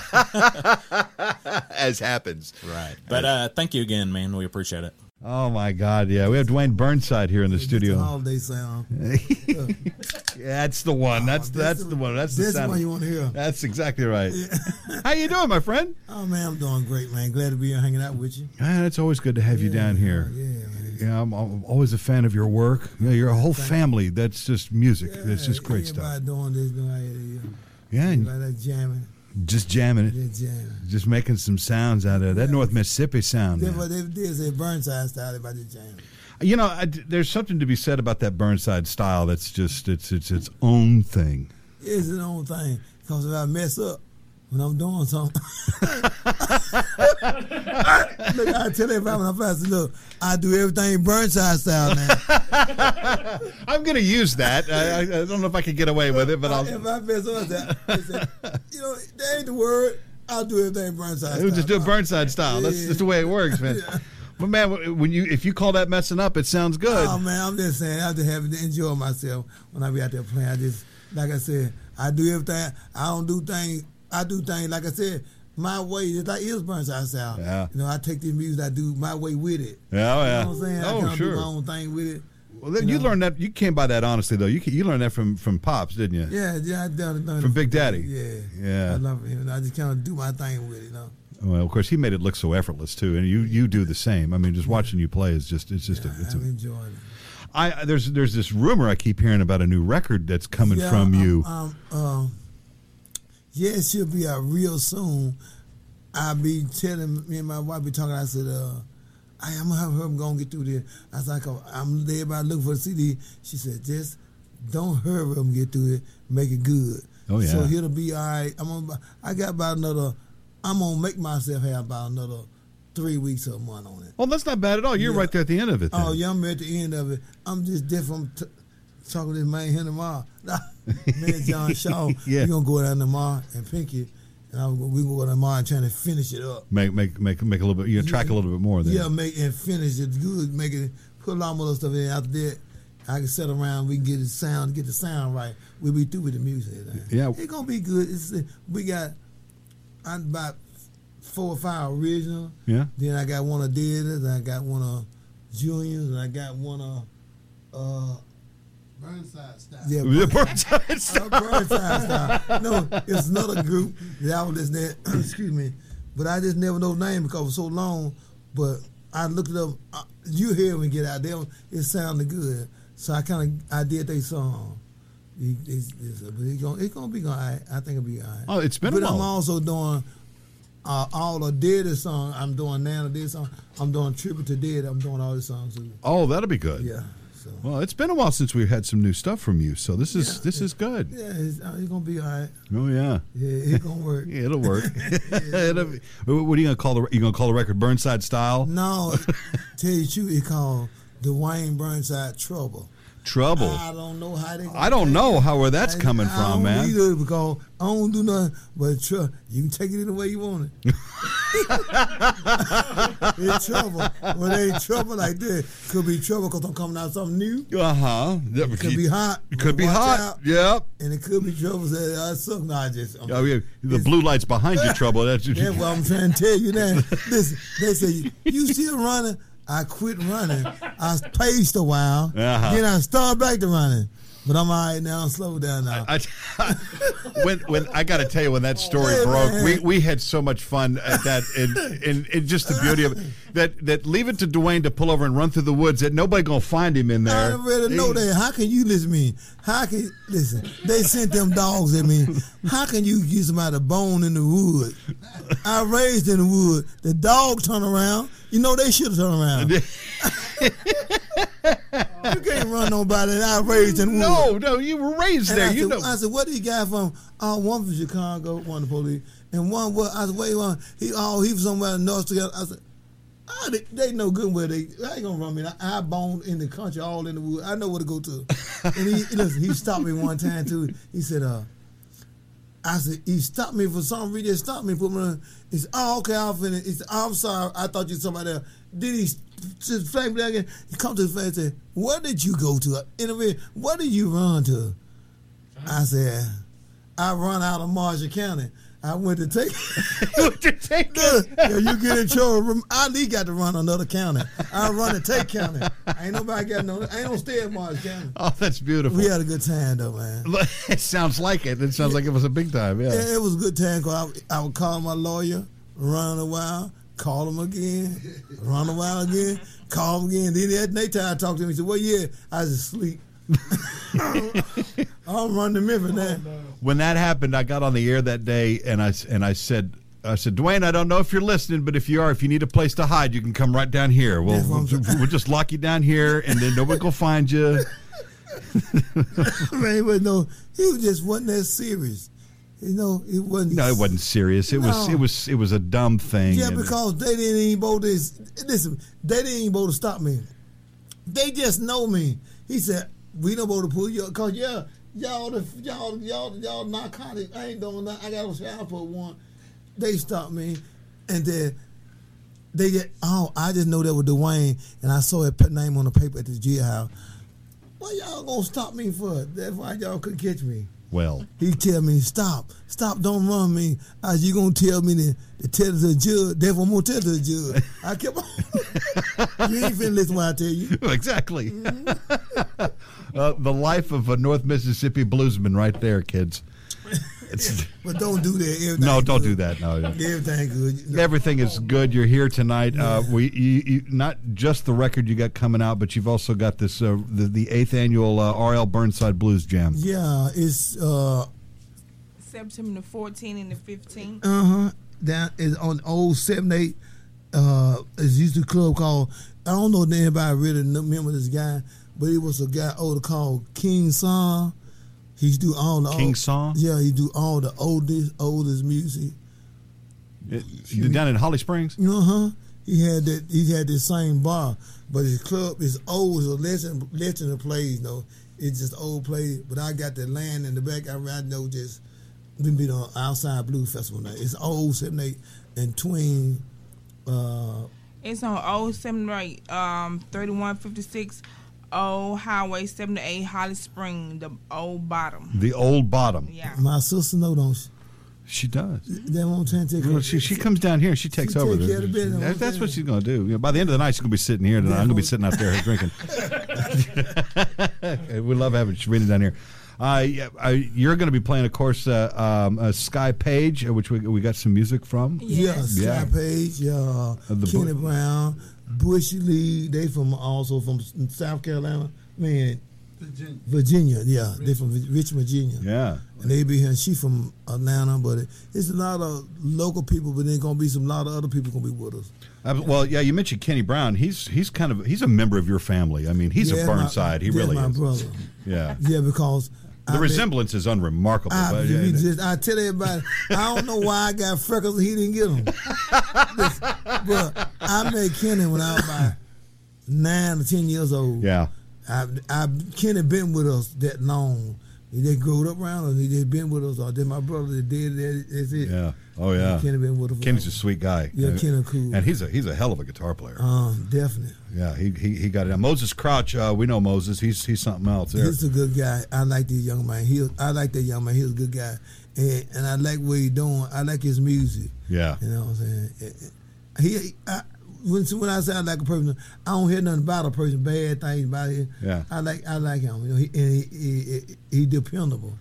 as happens. Right. But uh, thank you again, man. We appreciate it. Oh my God! Yeah, we have Dwayne Burnside here in the It's the studio. holiday sound. Yeah, that's the one. That's Oh, that's this the one. That's the This is sound. what you want to hear. That's exactly right. How you doing, my friend? Oh man, I'm doing great, man. Glad to be here hanging out with you. Ah, it's always good to have you down here. Yeah, man. Yeah, I'm, I'm always a fan of your work. Yeah, you're a whole family. That's just music. That's just great everybody stuff. doing this, doing that, Yeah, and everybody that jamming, just jamming it, they're jamming. just making some sounds out of it. That North Mississippi sound. That's man. what they did. Say Burnside style, everybody jamming. You know, I, there's something to be said about that Burnside style. That's just it's it's its own thing. It's its own thing. Because if I mess up when I'm doing something, look, I tell everybody when I'm fast, look, I do everything Burnside style now. I'm going to use that. I, I, I don't know if I can get away with it, but I'll. If I mess up, I say, you know, that ain't the word. I'll do everything Burnside style. We'll just do it Burnside style. That's Yeah. just the way it works, man. But man, when you if you call that messing up, it sounds good. Oh man, I'm just saying, I just having to enjoy myself when I be out there playing. I just, like I said, I do everything. I don't do things. I do things like I said, my way. That is Burnside style. Yeah. You know, I take this music, I do my way with it. Yeah, oh, yeah. You know what I'm saying? I Oh, kind of sure. do my own thing with it. Well, then you, know. learned that. You came by that honestly, though. You you learned that from from Pops, didn't you? Yeah, yeah, I done, done From it. Big Daddy. Yeah, Yeah. I love him. I just kind of do my thing with it. You know. Well, of course, he made it look so effortless too, and you you do the same. I mean, just watching you play is just it's just Yeah, a, it's I'm a, enjoying it. I there's there's this rumor I keep hearing about a new record that's coming Yeah, from um, you. Um, um, yeah, it should be out real soon. I be telling me and my wife be talking. I said, uh, I, "I'm gonna have her. I'm gonna get through this." I was like, "I'm there about looking for the C D." She said, "Just don't hurry up and get through it. Make it good." Oh, yeah. So it'll be all right. I'm gonna. I got about another. I'm gonna make myself have about another three weeks or a month on it. Well, that's not bad at all. You're Yeah. right there at the end of it. Then. Oh, yeah, I'm at the end of it. I'm just different. T- talking to this man here tomorrow. Man, John Shaw. Yeah. We're going to go down tomorrow and Pinky. And I'm, we going to go down tomorrow and trying to finish it up. Make make make make a little bit. You track a little bit more. Then. Yeah, make and finish it good. Make it, put a lot more stuff in. After that, I can sit around. We can get the sound, get the sound right. We'll be through with the music. Yeah. It's going to be good. It's, we got I'm about four or five original. Yeah. Then I got one of Deaders, and I got one of Juniors, and I got one of uh, Burnside style. Yeah, The Burnside, Burnside style. uh, Burnside style. No, it's another group that I was listening to. Excuse me, but I just never know the name because it was so long. But I looked it up. Uh, you hear when get out there, it sounded good. So I kind of I did their song. It, it's, it's, but it's gonna it's gonna be all right. I think it'll be all right. Oh, it's been but a while. I'm also doing uh, all the Dead song. I'm doing now the Dead song. I'm doing tribute to Dead. I'm doing all the songs too. Oh, that'll be good. Yeah. So. Well, it's been a while since we've had some new stuff from you, so this is Yeah, this it- is good. Yeah, it's, uh, it's gonna be all right. Oh yeah. Yeah, it's gonna work. Yeah, it'll work. It'll be- what are you gonna call the you gonna call the record Burnside style? No, tell you the truth, it's called Dwayne Burnside Trouble. Trouble. I don't know how they. I don't know how where that's I- coming I from, don't man. Either because I don't do nothing but tr- you can take it any way you want it. It's trouble. When they ain't trouble like that, could be trouble because I'm coming out something new. Uh huh. It could be hot. It could be Watch hot. out. Yep. And it could be trouble that I suck. No, I just. I'm, Oh yeah. The It's- blue lights behind you, trouble. That's That's what I'm trying to tell you now. Listen, they say, you still running? I quit running. I paced a while. Uh-huh. Then I started back to running. But I'm all right now. I'm slow down now. I, when when I got to tell you when that story Hey, broke, man. we, we had so much fun at that, and, and, and just the beauty of it. That that leave it to Dwayne to pull over and run through the woods. That nobody gonna find him in I there. already know that. How can you listen to me? How can listen? They sent them dogs at me. How can you give somebody a bone in the wood? I raised in the wood. The dog turned around. You know they should have turned around. You can't run nobody that I raised in the wood. No, no, you were raised And there. I You said, know. I said, what did he got from? Oh, one from Chicago, one the police, and one what? I said, wait, one he oh he was somewhere in North together. I said, oh, they, they know good where they. I ain't gonna run me. I, I boned in the country, all in the wood. I know where to go to. And he listen, he stopped me one time too. He said, uh. I said, he stopped me for some reason. He stopped me, put me on. He said, oh, okay, I'll finish. He said, oh, I'm sorry. I thought you were somebody else. Then he just flamed me again. He come to the face and said, where did you go to? In a minute, where did you run to? I said, I run out of Marshall County. I went to take Take Look, if you get in trouble, I need got to run another county. I run to Take County. Ain't nobody got no, ain't no stay in Marshall County. Oh, that's beautiful. We had a good time though, man. It sounds like it. It sounds like it was a big time. Yeah. Yeah, it was a good time because I, I would call my lawyer, run a while, call him again, run a while again, call him again. Then at night time I talked to him. He said, well, yeah, I was asleep. I'm running to Memphis now. When that happened, I got on the air that day, and I and I said, I said, Dwayne, I don't know if you're listening, but if you are, if you need a place to hide, you can come right down here. We'll That's what I'm we'll, saying. we'll just lock you down here, and then nobody will find you. Man, he wasn't no, he just wasn't that serious. You know, it wasn't. No, it wasn't serious. It was No. it was it was a dumb thing. Yeah, and- because they didn't even both this. Listen, they didn't even both to stop me. They just know me. He said, "We don't both to pull you because yeah, y'all, the, y'all, y'all, y'all narcotic. I ain't doing that. I got on child for one." They stopped me, and then they get. Oh, I just know that was Dwayne, and I saw it put name on the paper at the jailhouse. What y'all gonna stop me for? That's why y'all couldn't catch me. well, He tell me, stop, stop, don't run me. I said, you gonna tell me to, to tell it to the judge? Therefore, I'm gonna tell it to the judge. I kept on. You ain't finna listen what I tell you. exactly. uh, the life of a North Mississippi bluesman, right there, kids. It's, But don't do that. Everything no, don't good. do that. No. Everything good. Everything is good. You're here tonight. Uh, we you, you, not just the record you got coming out, but you've also got this uh, the, the eighth annual uh, R L Burnside Blues Jam. Yeah, it's uh September the fourteenth and the fifteenth. uh huh. Down is on old seven eight. Uh, it's used to a club called. I don't know if anybody really remember this guy, but it was a guy older called King Son. He used to do all the King old, Son? Yeah, he do all the oldest oldest music. It- down in Holly Springs. Uh huh. He had that. He had this same bar, but his club is old. So less than less than the plays. No, it's just old plays. But I got the land in the back. I I know just been be on outside blues festival now. It's old seven eight and twin. Uh, It's on old seventy-eight, um, thirty-one fifty-six, Old Highway seventy-eight, Holly Spring, the old bottom. The old bottom. Yeah. my sister know don't she? She does. They won't take Well, she she comes down here and she takes She over. take The, care of the business, that- won't that's they? what she's going to do. You know, by the end of the night, she's going to be sitting here, and I'm going to be sitting out there drinking. We love having Sharina down here. Uh, yeah, uh, you're going to be playing, of course, uh, um, uh, Sky Page, uh, which we we got some music from. Yeah, Yes. Sky Yeah. Page, yeah, the Kenny Bu- Brown, Bushy Lee. They from also from South Carolina. Man, Virginia. Virginia. Yeah, they from Richmond, Virginia. Yeah. And they be here. She from Atlanta, but it, it's a lot of local people. But then gonna be some lot of other people gonna be with us. Uh, well, yeah, you mentioned Kenny Brown. He's he's kind of he's a member of your family. I mean, he's Yeah, a my- Burnside. He yeah, really my is. brother. Yeah. Yeah, because The I resemblance is unremarkable. I, but, we yeah, just, I tell everybody, I don't know why I got freckles and he didn't get them. But I met Kenny when I was about nine or ten years old. yeah. I, I Kenny been with us that long. They growed up around us. They been with us. Or then my brother, they did that. That's it. Yeah. Oh yeah. Kenny been with us. Kenny's a sweet guy. Yeah, Uh, Kenny cool. And he's a he's a hell of a guitar player. Um, definitely. Yeah, he he, he got it. Moses Crouch, uh, we know Moses. He's he's something else there. He's a good guy. I like this young man. He, I like that young man. He's a good guy, and and I like what he's doing. I like his music. Yeah. You know what I'm saying? Eh, eh, He, I, when when I say I like a person, I don't hear nothing about a person, bad things about him. Yeah. I like I like him. You know, he, and he, he, he, he dependable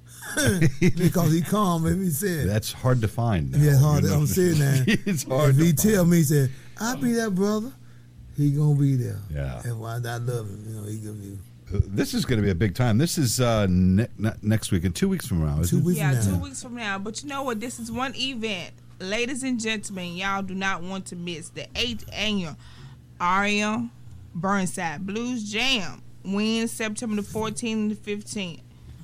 because he calm. If he said, That's hard to find. Now, yeah, hard. you know? I'm saying that. It's hard. If to he find. tell me, he said, "I be that brother," he gonna be there. Yeah. That's why I love him. You know, he gonna be This is going to be a big time. This is uh, ne- ne- next week, and two weeks from now. Isn't two it? weeks Yeah, from two now. weeks from now. But you know what? This is one event. Ladies and gentlemen, y'all do not want to miss the eighth annual R M Burnside Blues Jam. Wednesday, September the fourteenth and the fifteenth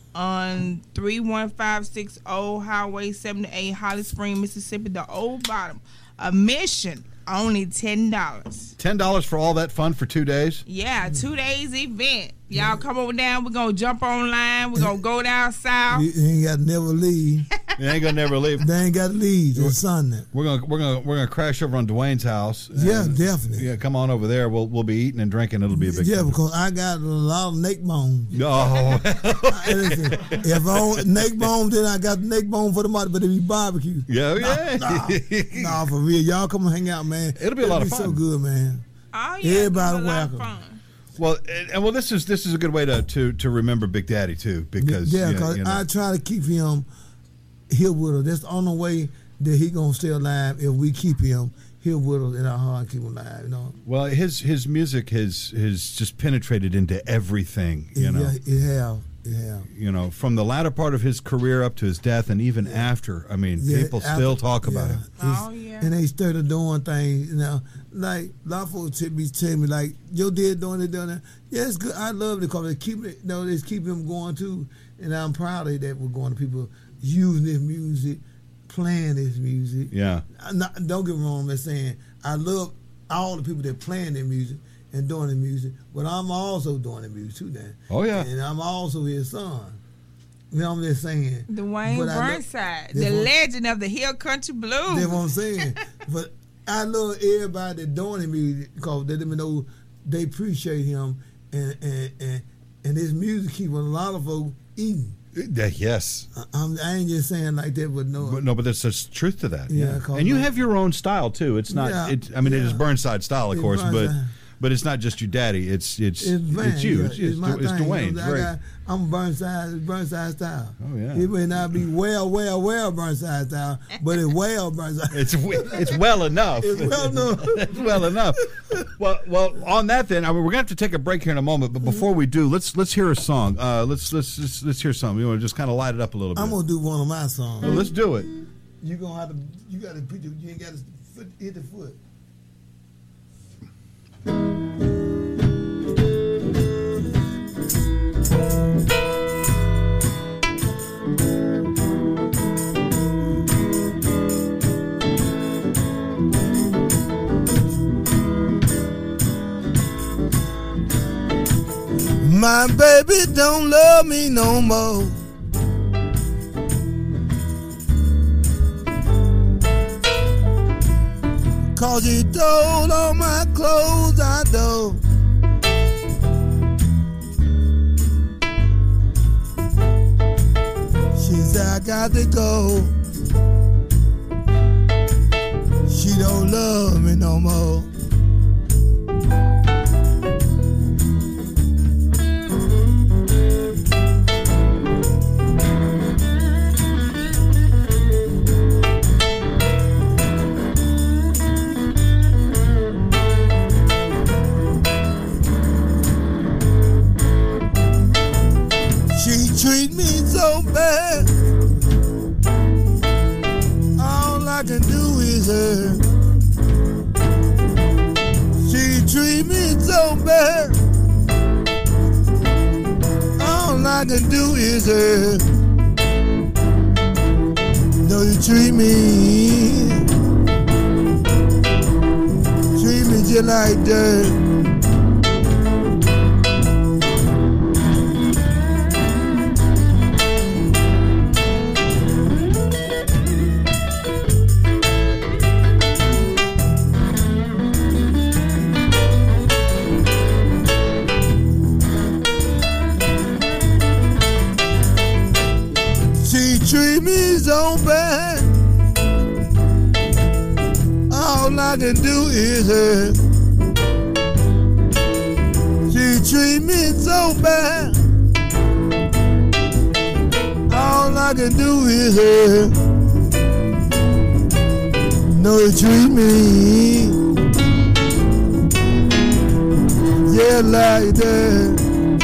on three one five six zero Highway seventy-eight, Holly Springs, Mississippi, the Old Bottom. Admission, only ten dollars. Ten dollars for all that fun for two days. Yeah, two days event. Y'all come over down. We're going to jump online. We're going to go down south. You ain't got to never leave. You ain't gonna never leave. They ain't got to leave. It's Sunday. We're gonna we're gonna we're gonna crash over on Dwayne's house. Yeah, and, definitely. Yeah, come on over there. We'll we'll be eating and drinking. It'll be a big. Yeah, time. because I got a lot of neck bones. Oh, Listen, if I don't neck bone, then I got neck bone for the money, but it be barbecue. yeah, yeah. Nah, nah, for real. Y'all come and hang out, man. It'll be a lot of so fun. good, man. Oh, yeah. Everybody it's a lot of welcome. fun. Well, and, and well, this is this is a good way to to, to remember Big Daddy too, because yeah, you know, because you know. I try to keep him here with us. That's the only way that he gonna stay alive if we keep him here with us in our heart and keep him alive. You know. well, his his music has has just penetrated into everything. You It- know, yeah, it have. It have. you know, from the latter part of his career up to his death, and even after. I mean, Yeah, people after- still talk about yeah, him. it's- Oh, yeah. And they started doing things, you know. Like, a lot of folks tell me, tell me like, your dad doing it, doing that. Yeah, it's good. I love it because they keep it, you know, they keep him going too. And I'm proud of that we're going to people using this music, playing this music. Yeah. I'm not, don't get me wrong, I'm saying I love all the people that playing their music and doing the music, but I'm also doing the music too now. Oh, yeah. And I'm also his son. You know what I'm just saying? Dwayne But I lo- Burnside, That's the what- legend of the Hill Country Blues. That's what I'm saying. But I love everybody that doing the music because they let me know they appreciate him and and and, and his music keep a lot of folks eating. Yeah, yes. I, I'm, I ain't just saying like that, but no. But no, but there's there's truth to that. Yeah, 'cause and you my- have your own style too. It's not. Yeah, it, I mean, it is yeah. Burnside style, of It's course, but Burnside. but it's not just your daddy. It's it's It's, it's, man, you. yeah, It's, it's, my it's thing. Dwayne. You know, I Right. got, I'm Burnside, it's Burnside style. Oh, yeah. It may not be well, well, well Burnside style, but it's well Burnside. It's w- it's well enough. It's well enough. It's well enough. Well, well. On that, then, I mean, we're gonna have to take a break here in a moment. But before we do, let's let's hear a song. Uh, let's let's let's, let's hear something. You want to just kind of light it up a little bit. I'm gonna do one of my songs. Well, let's do it. You gonna have to. You got to put. Your, you ain't got to foot, hit the foot. My baby don't love me no more. Cause he stole all my clothes I do. She said I got to go. don't love me no more. Treat me so bad. All I can do is hurt. She treat me so bad. All I can do is hurt. No, you treat me, treat me just like dirt. Treat me so bad. All I can do is hurt. She treat me so bad. All I can do is hurt. No, you treat me, yeah, like that.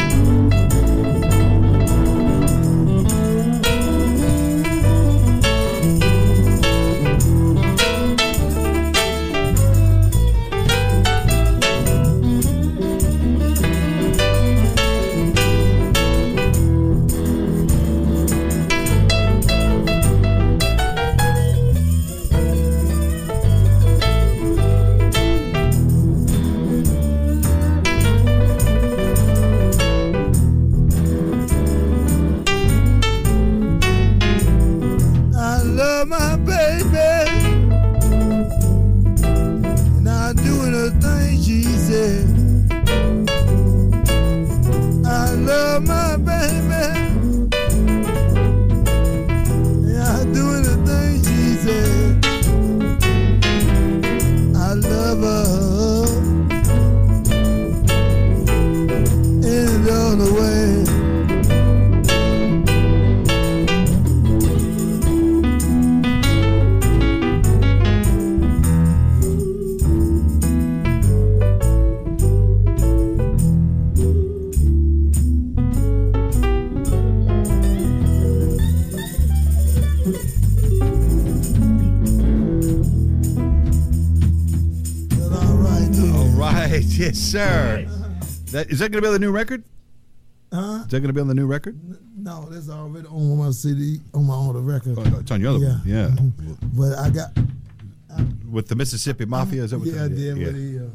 Yes, sir. That is that going to be on the new record? Huh? Is that going to be on the new record? No, that's already on my C D, on my old record. Oh, no, it's on your other yeah. one. Yeah. Mm-hmm. But I got I, with the Mississippi Mafia. Is that what? Yeah, I did. Yeah. The,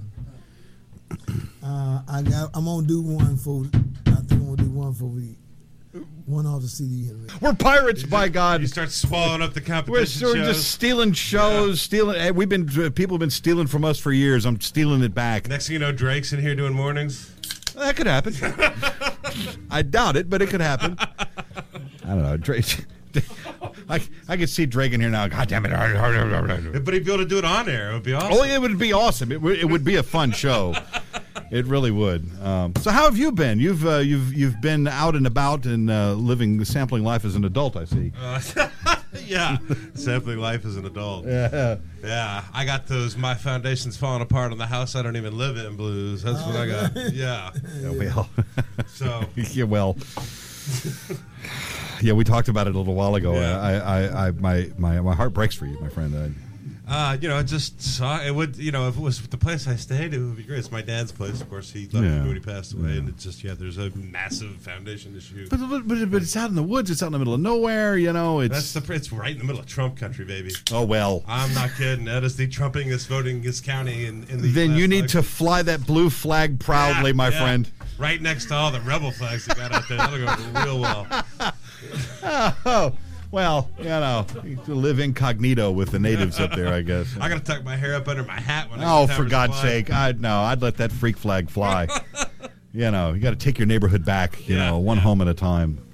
uh, uh, I got. I'm gonna do one for. I think I'm gonna do one for the one off the C D. We're pirates, by God. You start swallowing up the competition. We're, we're shows. just stealing shows, yeah. stealing. Hey, we've been people have been stealing from us for years. I'm stealing it back. Next thing you know, Drake's in here doing mornings. Well, that could happen. I doubt it, but it could happen. I don't know, Drake. I I could see Drake in here now. God damn it! But he'd be able to do it on air. It would be awesome. Oh, it would be awesome. It would it would be a fun show. It really would. Um, so, how have you been? You've uh, you've you've been out and about and uh, living, sampling life as an adult. I see. Uh, yeah, sampling life as an adult. Yeah, yeah. I got those. My foundation's falling apart on the house I don't even live in blues. That's what I got. Yeah. Yeah well. So. Yeah. Well. Yeah, we talked about it a little while ago. Yeah. I, I, I, my, my, my heart breaks for you, my friend. I, Uh, you know, it just saw it would. You know, if it was the place I stayed, it would be great. It's my dad's place, of course. He left yeah. me when he passed away, yeah. and it's just yeah. There's a massive foundation issue. But, but but but it's out in the woods. It's out in the middle of nowhere. You know, it's that's the. It's right in the middle of Trump country, baby. Oh well. I'm not kidding. That is the Trumpingest votingest county in, in the. Then you need election. to fly that blue flag proudly, yeah, my yeah. friend. Right next to all the rebel flags they got out there. That'll go real well. Oh. Well, you know, you live incognito with the natives up there, I guess. I got to tuck my hair up under my hat when I Oh, for God's sake. I'd, no, I'd let that freak flag fly. You know, you got to take your neighborhood back, you yeah, know, one yeah. home at a time. But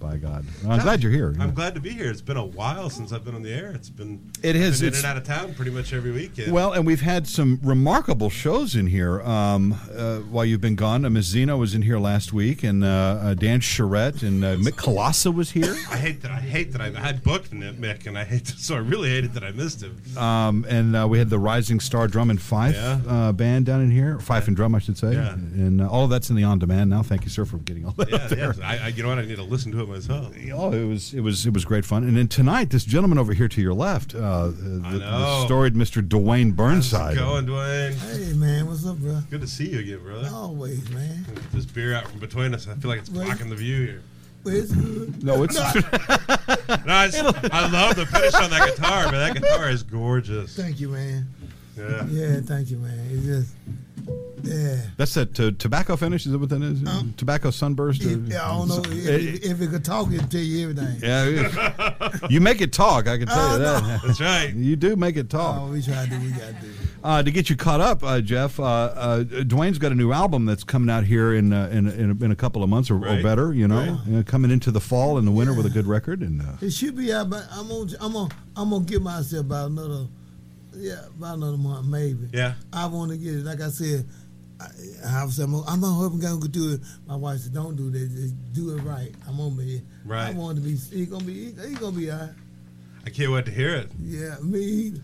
by God. I'm glad you're here. I'm glad to be here. It's been a while since I've been on the air. It's been It has. been in It's, and out of town pretty much every weekend. well, and we've had some remarkable shows in here um, uh, while you've been gone. Uh, Miz Zeno was in here last week, and uh, uh, Dan Charette and uh, Mick Colassa was here. I hate that. I hate that I, I booked Mick, and I hate that, so I really hated that I missed him. Um, and uh, we had the Rising Star Drum and Fife Yeah. uh, band down in here, Fife and Drum, I should say. Yeah. And uh, all of that's in the on demand now. Thank you, sir, for getting all that Yeah, up there. yeah. I, I, you know what? I need to listen to it myself. Oh, it was it was it was great fun. And then tonight, this gentleman over here to your left, uh, the, I the know. storied Mister Dwayne Burnside. How's it going, Dwayne? Hey, man, what's up, bro? Good to see you again, brother. Always, man. Get this beer out from between us. I feel like it's Right. blocking the view here. Well, it's good. No, it's No, I, just- I love the finish on that guitar, man. That guitar is gorgeous. Thank you, man. Yeah. Yeah, thank you, man. It's just, yeah. that's that uh, tobacco finish. Is that what that is? Um, tobacco sunburst. Or, If, I don't know if, if, if it could talk, it'd tell you everything. Yeah, you make it talk. I can tell Oh, you no. that. That's right. You do make it talk. Oh, we try to do what we got to do. Uh, to get you caught up, uh, Jeff, uh, uh, Dwayne's got a new album that's coming out here in uh, in, in, a, in a couple of months or, or Right. better. You know, uh, coming into the fall and the winter with a good record. And uh, It should be out, but I'm gonna, I'm gonna, I'm gonna give myself about another, yeah, about another month maybe. Yeah. I want to get it. Like I said, I, I was, I'm, gonna, I'm gonna hope I'm gonna do it. My wife said, "Don't do that. Just do it right." I'm gonna be. Right. I want to be. He gonna be. He, he gonna be all right. I can't wait to hear it. Yeah, me either.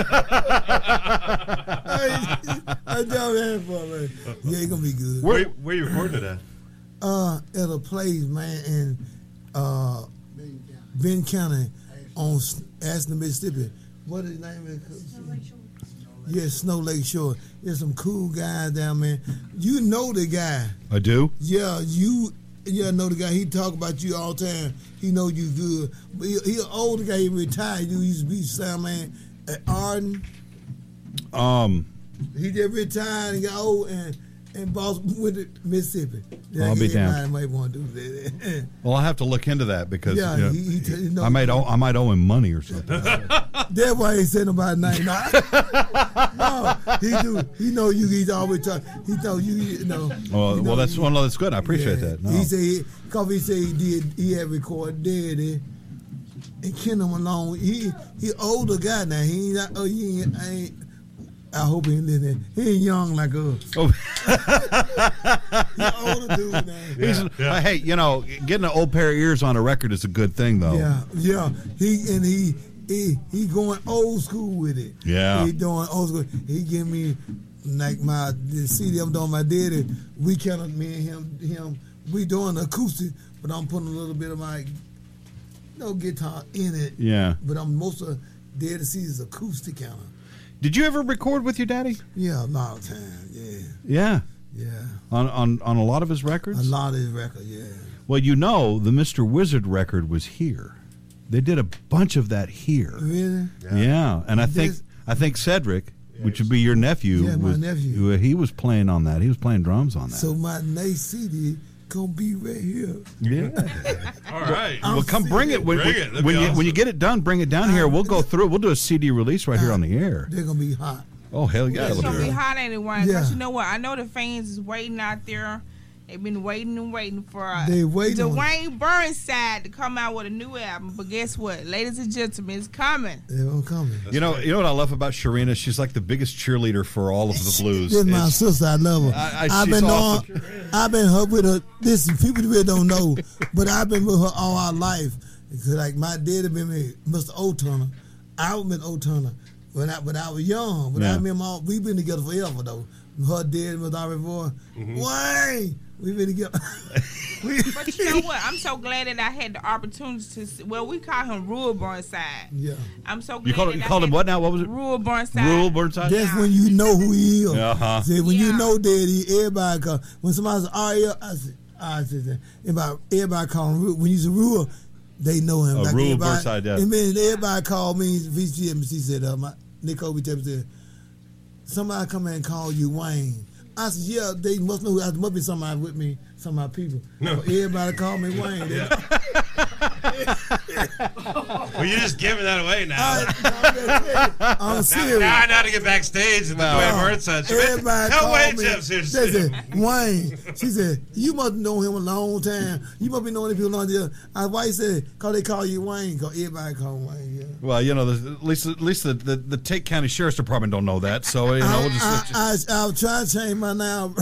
I, I don't have fun, man. Yeah, it's gonna be good. Where, where are you recording it at? Uh, at a place, man, in uh, Ben County on S- Ashland, Mississippi. What is the name of it? Snow Lake Shore. Yeah, Snow Lake Shore. There's some cool guys down there. You know the guy. I do. Yeah, you yeah know the guy. He talk about you all the time. He know you good. But he, he an older guy. He retired. He used to be sound man at Arden. Um, He just retired and got old and and boss went to Mississippi. I'll be damned. Everybody might want to do that. well, I'll have to look into that because Yeah, you know, he- he t- you know- I might owe, I might owe him money or something. That's why he said nobody's name. No, no, he do. He know you. He's always talk. He know you. You know. well, he know well, that's you- well, no, that's good. I appreciate yeah. that. No. He said, he, cause he said he did. He had recorded Daddy and Kendall Malone. He he older guy now. He ain't. not- Oh, he ain't. I ain't I hope he ain't listening. He ain't young like us. Oh. He older dude now. He's- Yeah, yeah. uh, hey, you know, getting an old pair of ears on a record is a good thing, though. Yeah, yeah. He and he he he going old school with it. Yeah. He doing old school. He give me like my the C D I'm doing my daddy. We kind of me and him him we doing acoustic, but I'm putting a little bit of my you know guitar in it. Yeah. But I'm most of daddy C is acoustic kind of. Did you ever record with your daddy? Yeah, a lot of time. Yeah, Yeah. yeah. On on on a lot of his A records. lot of his records. Yeah. Well, you know, the Mister Wizard record was here. They did a bunch of that here. Really? Yeah, and I think This- I think Cedric, which would be your nephew, Yeah, my was, nephew. He was playing on that. He was playing drums on that. So my next C D gonna be right here. yeah. All right. Well, come bring it when, Bring when, it. That'd when be you when awesome. you get it done. Bring it down here. We'll go through it. We'll do a C D release right here on the air. They're gonna be hot. Oh hell yeah! It's it'll gonna be- be hot anyway. Yeah. Cause you know what? I know the fans is waiting out there. They've been waiting and waiting for uh, They waiting on Dwayne Burnside to come out with a new album. But guess what, ladies and gentlemen, it's coming. They're gonna come. You know, you know what I love about Sharina? She's like the biggest cheerleader for all of the blues. This is my It's- sister. I love her. I- I- have she's been awesome. on. I've been her with her. Listen, people really don't know, but I've been with her all our life. Because like my daddy been with Mister O'Turner. I was with O'Turner when I when I was young. But Yeah. I remember all, we've been together forever though. Her dad was our boy. Wayne, we've been together. We- But you know what? I'm so glad that I had the opportunity to. See, well, we call him Rule Burnside. yeah. I'm so glad You called that it- you I called him had what now? What was it? Rule Burnside. Rule Burnside. That's when you know who he is. Uh-huh. See, when you Yeah. know daddy, everybody call. When somebody says Aria, I said, I said, everybody, everybody call him Rule. When you say Rule, they know him. Oh, Rule everybody- Burnside, yeah. And then everybody called me. V C M C said, uh, my, Nick Kobe said, somebody come in and call you Wayne. I said, yeah, they must know. There must be somebody with me, some of my people. No. So everybody call me Wayne. They- Well, you're just giving that away now. I, I'm now, serious. now I know how to get backstage at the Dwayne Burnside show. Everybody No called way, me. Jeff's here to They see said, him. Wayne. She said, you must know him a long time. You must be knowing people long time. I wife said, cause they call you Wayne. Cause everybody call him Wayne. Yeah. Well, you know, the, at least at least the, the, the Tate County Sheriff's Department don't know that, so you know I, we'll just. I, I, I'll try to change my now.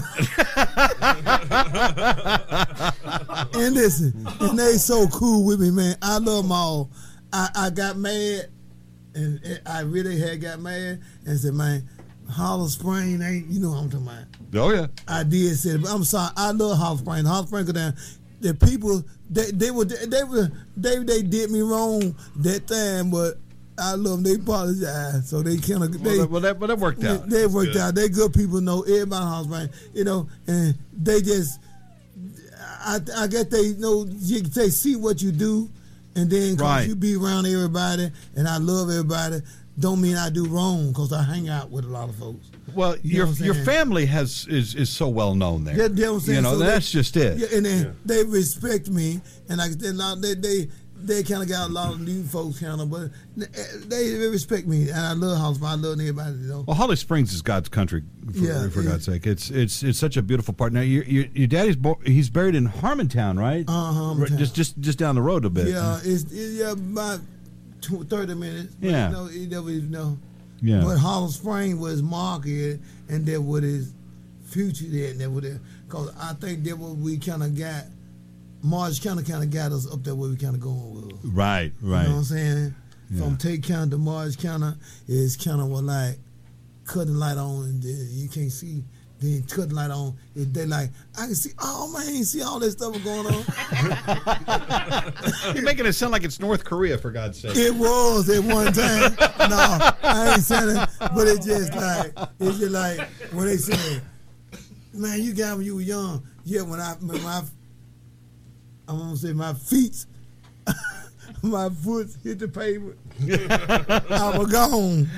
And listen, and they so cool with me, man. I love them all. I, I got mad, and it, I really had got mad and said, man, Hollow Spring ain't, you know what I'm talking about. Oh yeah. I did say it, but I'm sorry. I love Hollow Spring. Hollow Spring go down. The people, they they were they were they they did me wrong that time, but I love them. They apologized, so they kind of they. Well, that, well, that, well, that worked out. They, they worked good. out. They good people, know everybody in Hollow Spring, you know, and they just. I I guess they know you, they see what you do, and then 'cause Right. you be around everybody, and I love everybody. Don't mean I do wrong because I hang out with a lot of folks. Well, You your know what I'm your saying? family has is, is so well known there. Yeah, they what I'm saying? You know, So that's they- just it. Yeah, and then they respect me, and like they they they, they kind of got a lot of new folks kind of, but they, they respect me, and I love House. I love everybody, you know. Well, Holly Springs is God's country, for, Yeah, for yeah. God's sake. It's it's it's such a beautiful part. Now, your your, your daddy's bo- he's buried in Harmontown, right? Uh, Harmontown. Right, just just just down the road a bit. Yeah, it's, it's yeah about tw- thirty minutes. But, Yeah. you know, you never even know. Yeah. But Hollow Spring was market, and there was his future there, and there was there. Cause I think that what we kind of got. Marge kind of kind of got us up there where we kind of going with. Right, right. You know what I'm saying? Yeah. From Tate County to Marge County is kind of what like cutting light on and then you can't see. Then cutting light on, it, they like I can see. Oh man, you see all that stuff going on. You're making it sound like it's North Korea, for God's sake. It was at one time. No, I ain't saying it, but it's just like it's just like when they say, "Man, you got when you were young." Yeah, when I when my I'm gonna say my feet, my foot hit the pavement. I was gone.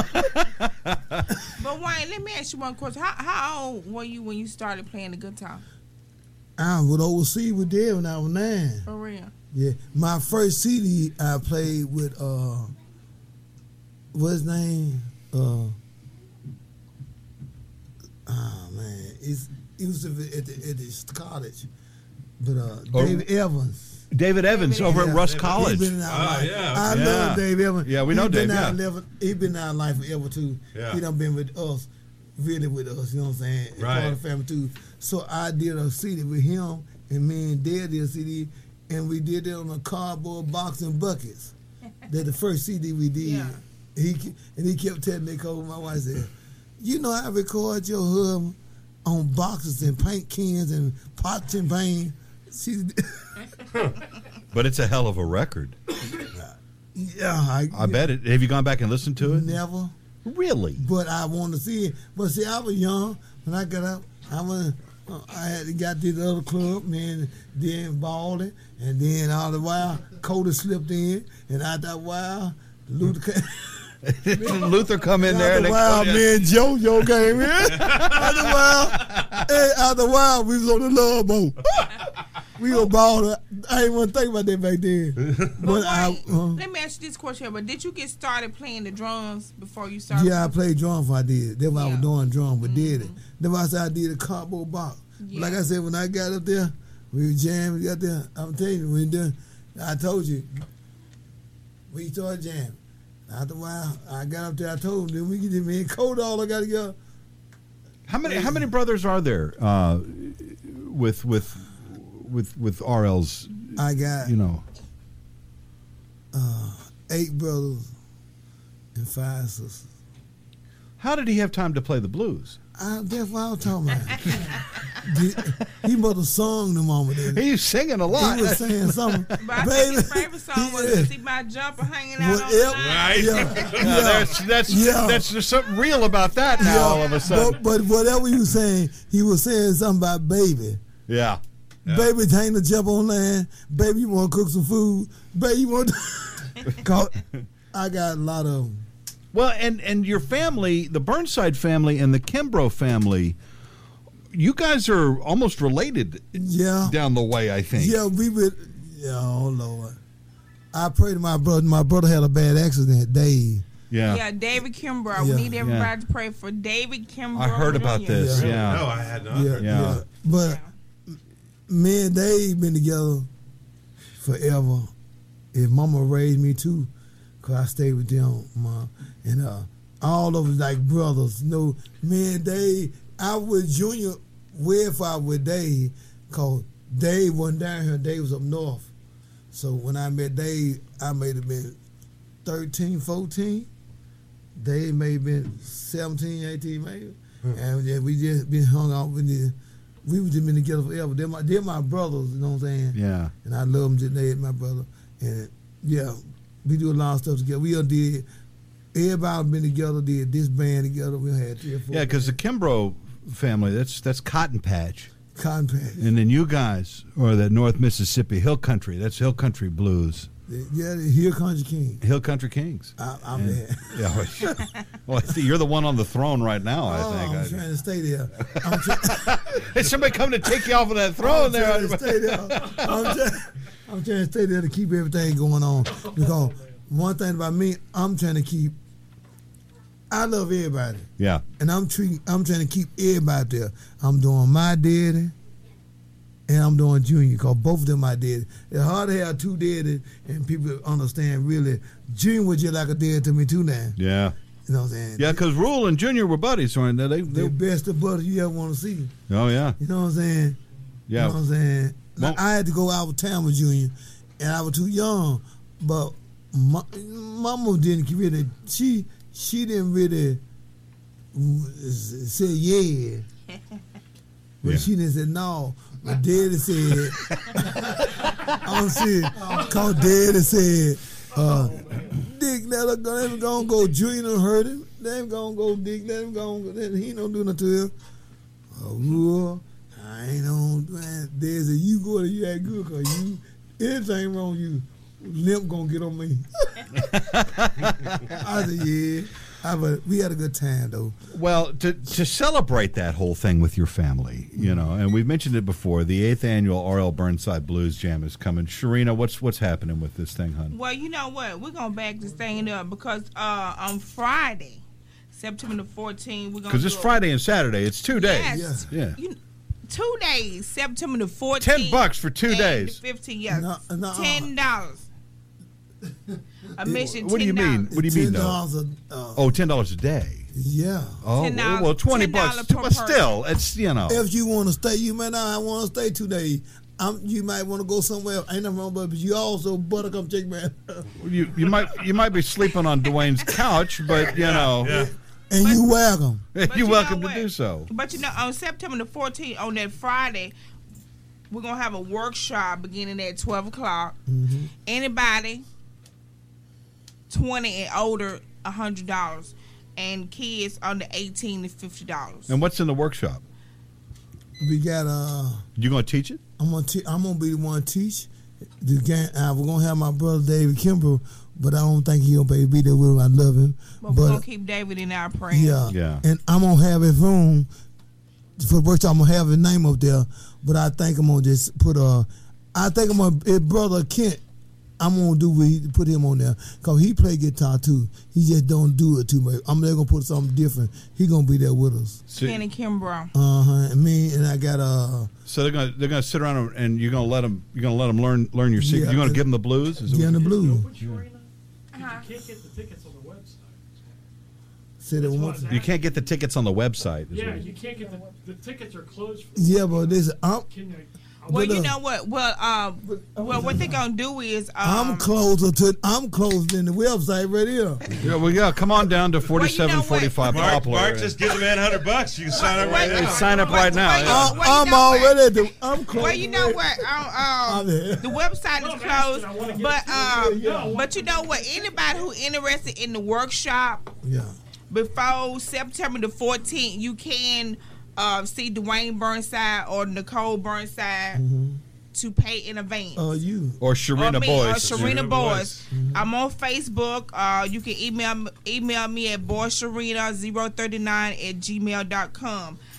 But Wayne, let me ask you one question. How, how old were you when you started playing the guitar? I would oversee with Dad when I was nine. For real? Yeah, my first C D I played with uh, what's his name? Uh, oh man, it's it was at the, at the, at the college, but uh, Oh. David Evans. David Evans over at Yeah. Russ He College. been in our Oh, life. yeah. I Yeah. love Dave Evans. Yeah, we know he been Dave, Our yeah. life, he been in our life forever too. Yeah. He done been with us, really with us. You know what I'm saying? And Right. part of the family too. So I did a C D with him, and me and Dad did a C D, and we did it on a cardboard box and buckets. That's the first C D we did. Yeah. He ke- and he kept telling Nicole, my wife said, "You know I record your husband on boxes and paint cans and pots and paint." She, But it's a hell of a record. yeah, I, I bet it. Have you gone back and listened to it? never. Really? But I want to see it. But see, I was young when I got up. I was, uh, I had got to the other club, man. Then balled it, and then all the while, Cody slipped in, and after a while, Luther. Luther come in there. After And a they, while, me and JoJo came in. After a while, hey, after a while, we was on the love boat. We were balling. I didn't want to think about that back then. But I, Wayne, uh, let me ask you this question. But did you get started playing the drums before you started? yeah, I played drums before I did. That's why I was Yeah. doing drums, but did it. That's why I said I did a cardboard box. Yeah. Like I said, when I got up there, we were jamming, we got there. I'm telling you, when done, I told you, we started jamming. After a while, I got up there, I told him, then we get me and Cody all I got together. how many how many brothers are there uh, with with with with R L's? I got You know. uh, eight brothers and five sisters. How did he have time to play the blues? I, that's what I was talking about. The- he must have sung the moment there. He's singing a lot. He was saying something. But I Baby, think his favorite song was yeah. "See My Jumper Hanging Out on the Whatever. Line." Right. Yeah, Yeah, yeah. that's that's Yeah. that's there's something real about that now. All of a sudden, But, but whatever you saying, he was saying something about baby. yeah. Yeah. Baby, hang the jump on land. Baby, you want to cook some food. Baby, you want to... I got a lot of them. Well, and and your family, the Burnside family and the Kimbrough family, you guys are almost related Yeah. down the way, I think. Yeah, we would... Yeah, oh, Lord. I pray to my brother. My brother had a bad accident, Dave. Yeah. Yeah, David Kimbrough. Yeah. We need everybody Yeah. to pray for David Kimbrough. I heard about Junior this. Yeah. Yeah. No, I had not. Yeah, heard Yeah. yeah. But me and Dave been together forever. His mama raised me too, cause I stayed with them, mom, and uh, all of us like brothers. You know, me and Dave. I was Junior way far with Dave, cause Dave wasn't down here. Dave was up north. So when I met Dave, I may have been thirteen, fourteen. Dave may have been seventeen, eighteen, maybe. And yeah, we just been hung out with the. We was just been together forever. They're my, they're my brothers, you know what I'm saying? Yeah. And I love them just they my brother. And yeah, we do a lot of stuff together. We all did. Everybody been together. Did this band together. We had three or four. Yeah, because the bands. Kimbrough family, that's that's Cotton Patch. Cotton Patch. And then you guys are the North Mississippi Hill Country. That's Hill Country Blues. Yeah, the Hill Country King. Hill Country Kings. I, I'm And- there. Yeah. Well, well, I see you're the one on the throne right now, I Oh, think. I'm I- trying to stay there. I'm, try- Is somebody coming to take you off of that throne I'm there? trying to stay there. I'm, try- I'm trying to stay there to keep everything going on. Because one thing about me, I'm trying to keep. I love everybody, Yeah. and I'm treating. I'm trying to keep everybody there. I'm doing my daddy, and I'm doing Junior, because both of them my daddy. It's hard to have two daddies, and people understand really. Junior was just like a dad to me too now. Yeah. You know what I'm saying? Yeah, because Rule and Junior were buddies, weren't they? They, The they best of brothers you ever want to see. oh, yeah. You know what I'm saying? Yeah. You know what I'm saying? Well- I had to go out of town with Junior, and I was too young. But my, Mama didn't really. She she didn't really say yeah, but Yeah. she didn't say no. My daddy said, "I'm serious." Cause Daddy said, uh, "Dick, let her go. Let him go. Go. Junior done hurt him. Let him go. Go. Dick, let him go. Let- He don't do nothing to him." Uh, Rule, I ain't on. Man, Dad said, "You go to you act good, cause you anything wrong, you limp gonna get on me." I said, "Yeah." I, but we had a good time though. Well, to to celebrate that whole thing with your family, you know, and we've mentioned it before, the eighth annual R L Burnside Blues Jam is coming. Sharina, what's what's happening with this thing, hon? Well, you know what? We're gonna back this thing up because uh, on Friday, September the fourteenth, we're gonna Because it's do a- Friday and Saturday. It's two days. Yes. Yeah. You, two days, September the fourteenth. Ten bucks for two and days. The fifteenth, yes. No, no, Ten dollars. Admission. What do you mean? What do you mean, Ten though? dollars a uh, Oh, ten dollars a day. yeah. Oh, ten dollars well, twenty ten bucks. dollars per But still, person. it's you know. If you want to stay, you may not want to stay two days. I'm, you might want to go somewhere else. Ain't nothing wrong, but you also better come check me out. You you might you might be sleeping on Dwayne's couch, but you know, Yeah. And you welcome. But you're you welcome know to what? do so. But you know, on September the fourteenth, on that Friday, we're gonna have a workshop beginning at twelve o'clock. Mm-hmm. Anybody twenty and older, a hundred dollars, and kids under eighteen to fifty dollars. And what's in the workshop? We got uh, You going to teach it? I'm gonna te- I'm gonna be the one to teach. The game, uh, we're gonna have my brother David Kimbrough, but I don't think he'll be be there with him. I love him, But, we're gonna keep David in our prayers. yeah, Yeah. And I'm gonna have his room for the workshop. I'm gonna have his name up there, but I think I'm gonna just put a. I think I'm gonna his brother Kent. I'm gonna do we put him on there because he play guitar too. He just don't do it too much. I'm they're gonna put something different. He gonna be there with us. So, Ken and Kimbrough. Uh huh. And me and I got uh so they're going to they're going to sit around and- and you're going to let them you're going to let them learn learn your secret. Yeah. You're going to give them the blues. Is it yeah, what the you- blue. Open Sharina? Uh-huh. You can't get the tickets on the website. Say that That's one more what time. it's You can't get the tickets on the website. is Yeah, what- you can't get the the tickets are closed. For Yeah, but this I'm Can you, Well, But, you uh, know what? Well, um, well, what they're gonna do is, um, I'm closer to I'm closer than the website right here. Yeah, well, yeah. Come on down to forty-seven what? forty-five Mark, Poplar. Mark just give the man a hundred bucks. You can sign up right Wait, now. Sign up right now. Well, yeah. I, well, you I'm know what? already at the I'm close. well, you know what? Um, I'm um, here. the website No, is I'm asking, I wanna closed, get but it. um, Yeah. but you know what? Anybody who interested in the workshop Yeah. before September the fourteenth, you can uh, see Dwayne Burnside or Nicole Burnside to pay in advance. Uh, you. Or Or Sharina me, Boyce. or Sharina Sharina Boyce. Boyce. I'm on Facebook. Uh, you can email email me at boysharina zero three nine at gmail dot com.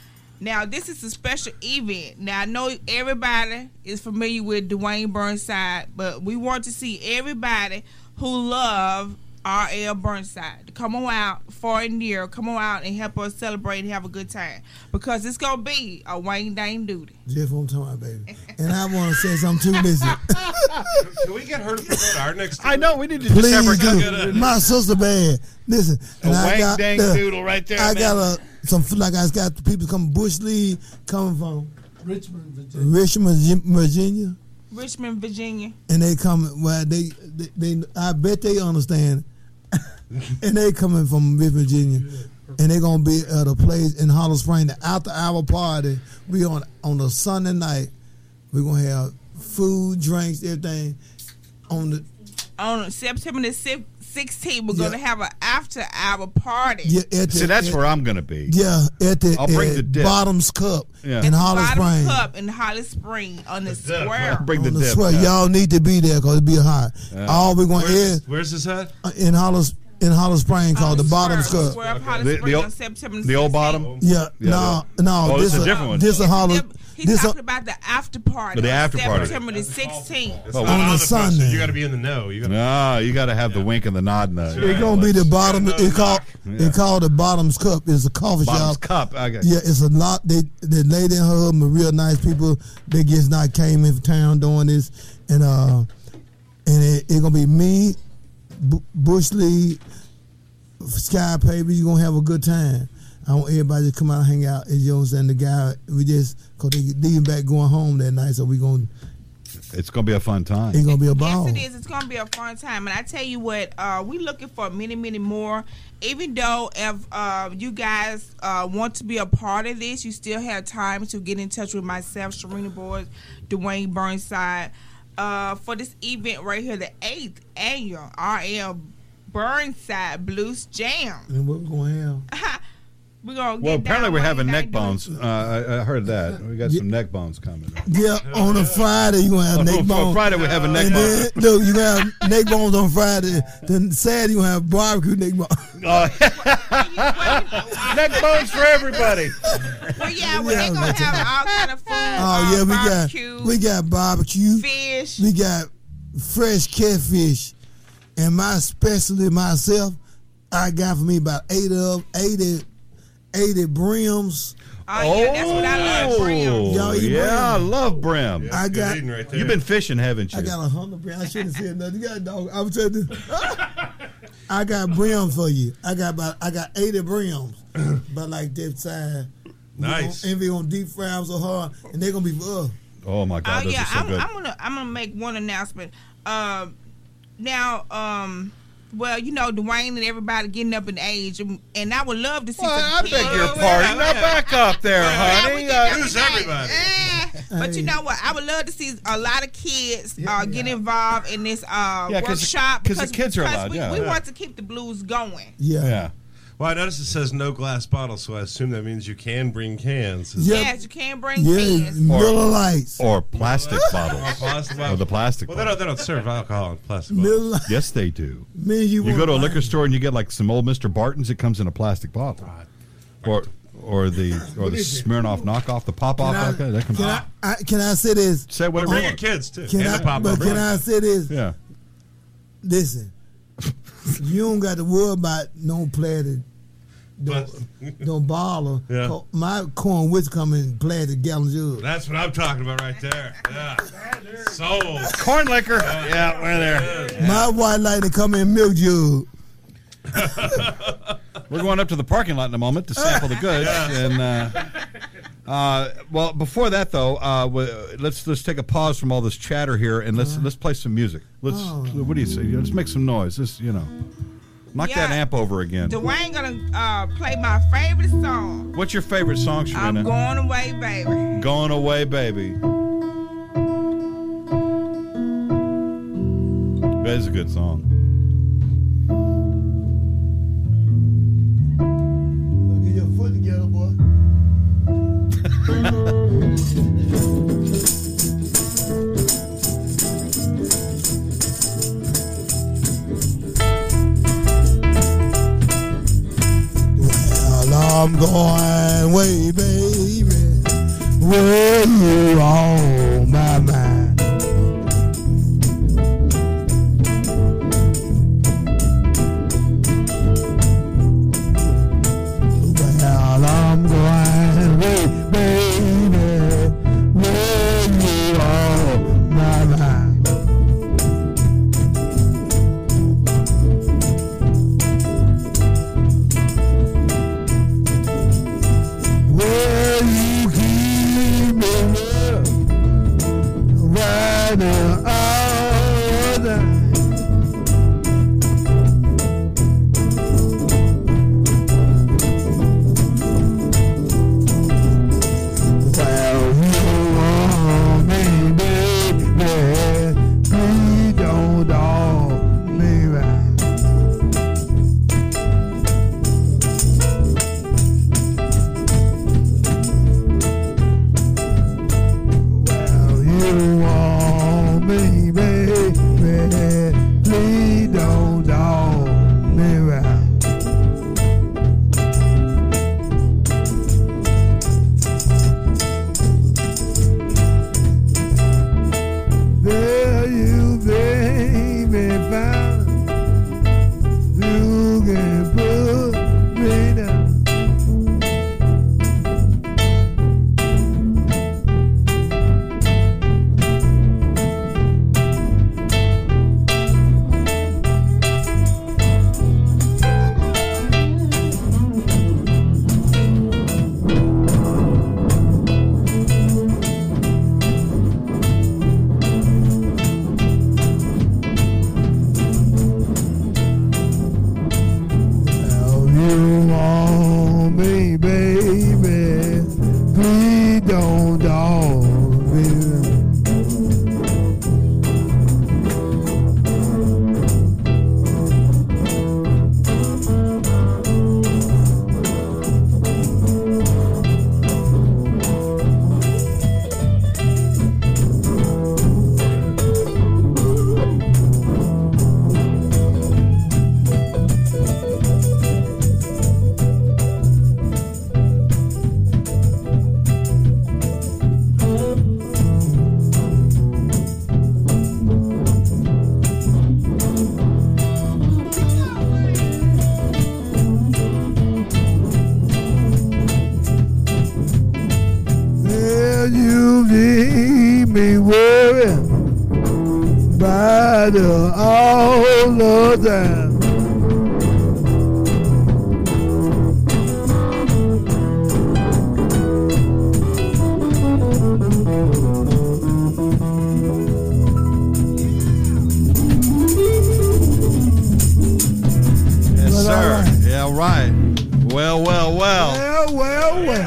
Now, this is a special event. Now, I know everybody is familiar with Dwayne Burnside, but we want to see everybody who love R L Burnside to come on out, far and near, come on out and help us celebrate and have a good time. Because it's going to be a Wayne Dang duty. Just what I'm talking about, baby. And I want to say something too. Listen. Can we get her to promote our next tour? I know, we need to just have her Please come. do. My sister bad. Listen. A and I Wang got Dang the- doodle right there, I man. got a, some, like I got people coming, Bush League, coming from Richmond, Virginia. Richmond, Virginia. Richmond, Virginia. And they coming, well, they, they, they I bet they understand. And they coming from Richmond, Virginia. And they going to be at a place in Hollow Spring, the after hour party. We on on a Sunday night. We're going to have food, drinks, everything. On the On September the sixteenth, we're Yeah. going to have an after-hour party. yeah, at the, See, that's at, where I'm going to be. Yeah, at the I'll bring at the dip. Bottoms Cup Yeah. in At the Hollow Bottom Spring. Cup in Holly Spring on the square. Bring the On the dip. sweat. yeah. Y'all need to be there because it be hot. All we're going to Where's, air where's this at? in Hollow in Hollow Spring called the Bottoms Square, Cup. Square of Holly The- Spring the on old- September The old sixteenth. bottom? Yeah, Yeah, no, no. Oh, this it's a a different one. This a Hollow. He's This talking a, about the after party. The on after party. September the sixteenth. It's Oh, not on on a the poster. Sunday. You got to be in the know. You got to. No, you got to have the wink and the nod. And the, it's gonna be the bottom. Yeah. It called Yeah. it called the Bottoms Cup. It's a coffee Bottom's shop. cup. Okay. Yeah, it's a lot. They the lady and her husband are real nice people. They just not came in town doing this, and uh, and it, it gonna be me, B- Bush League, Sky Paper. You gonna have a good time. I want everybody to come out and hang out. And you know what I'm saying? The guy we just cause they leaving back going home that night, so we gonna It's going to be a fun time. it's gonna be a ball. Yes, it is. It's gonna be a fun time, and I tell you what, uh, we looking for many, many more. Even though if uh, you guys uh, want to be a part of this, you still have time to get in touch with myself, Sharina Boyd, Dwayne Burnside, uh, for this event right here, the eighth annual R L Burnside Blues Jam. And what we gonna have? We're gonna get Well, apparently down we're Wayne having Dang neck Duty. bones. Uh, I, I heard that. We got Yeah. some neck bones coming. Yeah, on a Friday you gonna have On neck bones. Friday we're having neck And bones. then, look, you gonna have neck bones on Friday. Then Saturday you gonna have barbecue neck bones. Oh, neck bones for everybody. Well, yeah, well, Yeah, they gonna that's have all kind of food. Oh yeah, uh, we barbecue, got we got barbecue. fish. We got fresh catfish, and my specialty myself, I got for me about eight of eighty, eighty brims. Oh, yeah, that's what I love. Brim. Y'all eat yeah, I brim? love brim. I Good got eating right there. You've been fishing, haven't you? I got a hundred brim. I shouldn't have said nothing. You got a dog. I was telling you. I got brim for you. I got about I got eighty brims, but like that size. Nice. And we gonna deep fry them so hard, and they're gonna be for us. Oh my God, Oh those yeah, are so I'm, good. I'm gonna I'm gonna make one announcement. Um, now, um, well, you know, Dwayne and everybody getting up in age, and, and I would love to see. Well, I some beg kids. your pardon. Now back up there, Yeah, we honey. getting Uh, up in Who's age. everybody? Eh, but you know what? I would love to see a lot of kids uh, get involved in this uh, Yeah, 'cause- workshop 'cause the kids are because allowed, We, yeah. we Yeah. want to keep the blues going. Yeah. yeah. Well, I noticed it says no glass bottles, so I assume that means you can bring cans. Is Yeah. Yes, you can bring Yeah, kids. Miller Lights. Or plastic bottles. that plastic Or bottle? the plastic Well, they don't, bottles. they don't serve alcohol in plastic bottles. Miller Lights. Yes, they do. Man, you, You wanna go to a buy liquor it. store and you get like some old Mister Barton's. It comes in a plastic bottle. Or or the or the Smirnoff knockoff, the pop off. Can I, Okay, that comes. can, I, I, can I say this? Say whatever Bring you your want. kids, too. Can and I, the pop but can I say this? Yeah. Listen, you don't got to worry about no plastic, no, no bottle. Yeah. 'Cause my corn which come in plastic gallon jugs. That's what I'm talking about right there. Yeah. Sold. Corn liquor. Yeah, we're there. My white lightning come in milk jug. We're going up to the parking lot in a moment to sample the goods. And uh, uh, well, before that though, uh, we- let's let's take a pause from all this chatter here and let's let's play some music. Let's. Oh. What do you say? Let's make some noise. This, you know, knock that Yeah. amp over again. Dwayne gonna uh, play my favorite song. What's your favorite song, I'm Sharina? going away, baby. Going Away, Baby. That is a good song. Get your foot together, boy. Well, I'm going way, baby. Where you on my mind? Well, I'm going way, baby. Where you on my mind? Where you keep me right now all the time. Well, you want me, baby, please don't dog me right. Well, you want me, baby, please don't dog me right. There you baby found you can put me down. Well, you want me, baby, please don't dog me down. Well, you leave me worried by the all the time. Yes, Well, all sir. right. Yeah, right. Well, well, well. Well, well, well.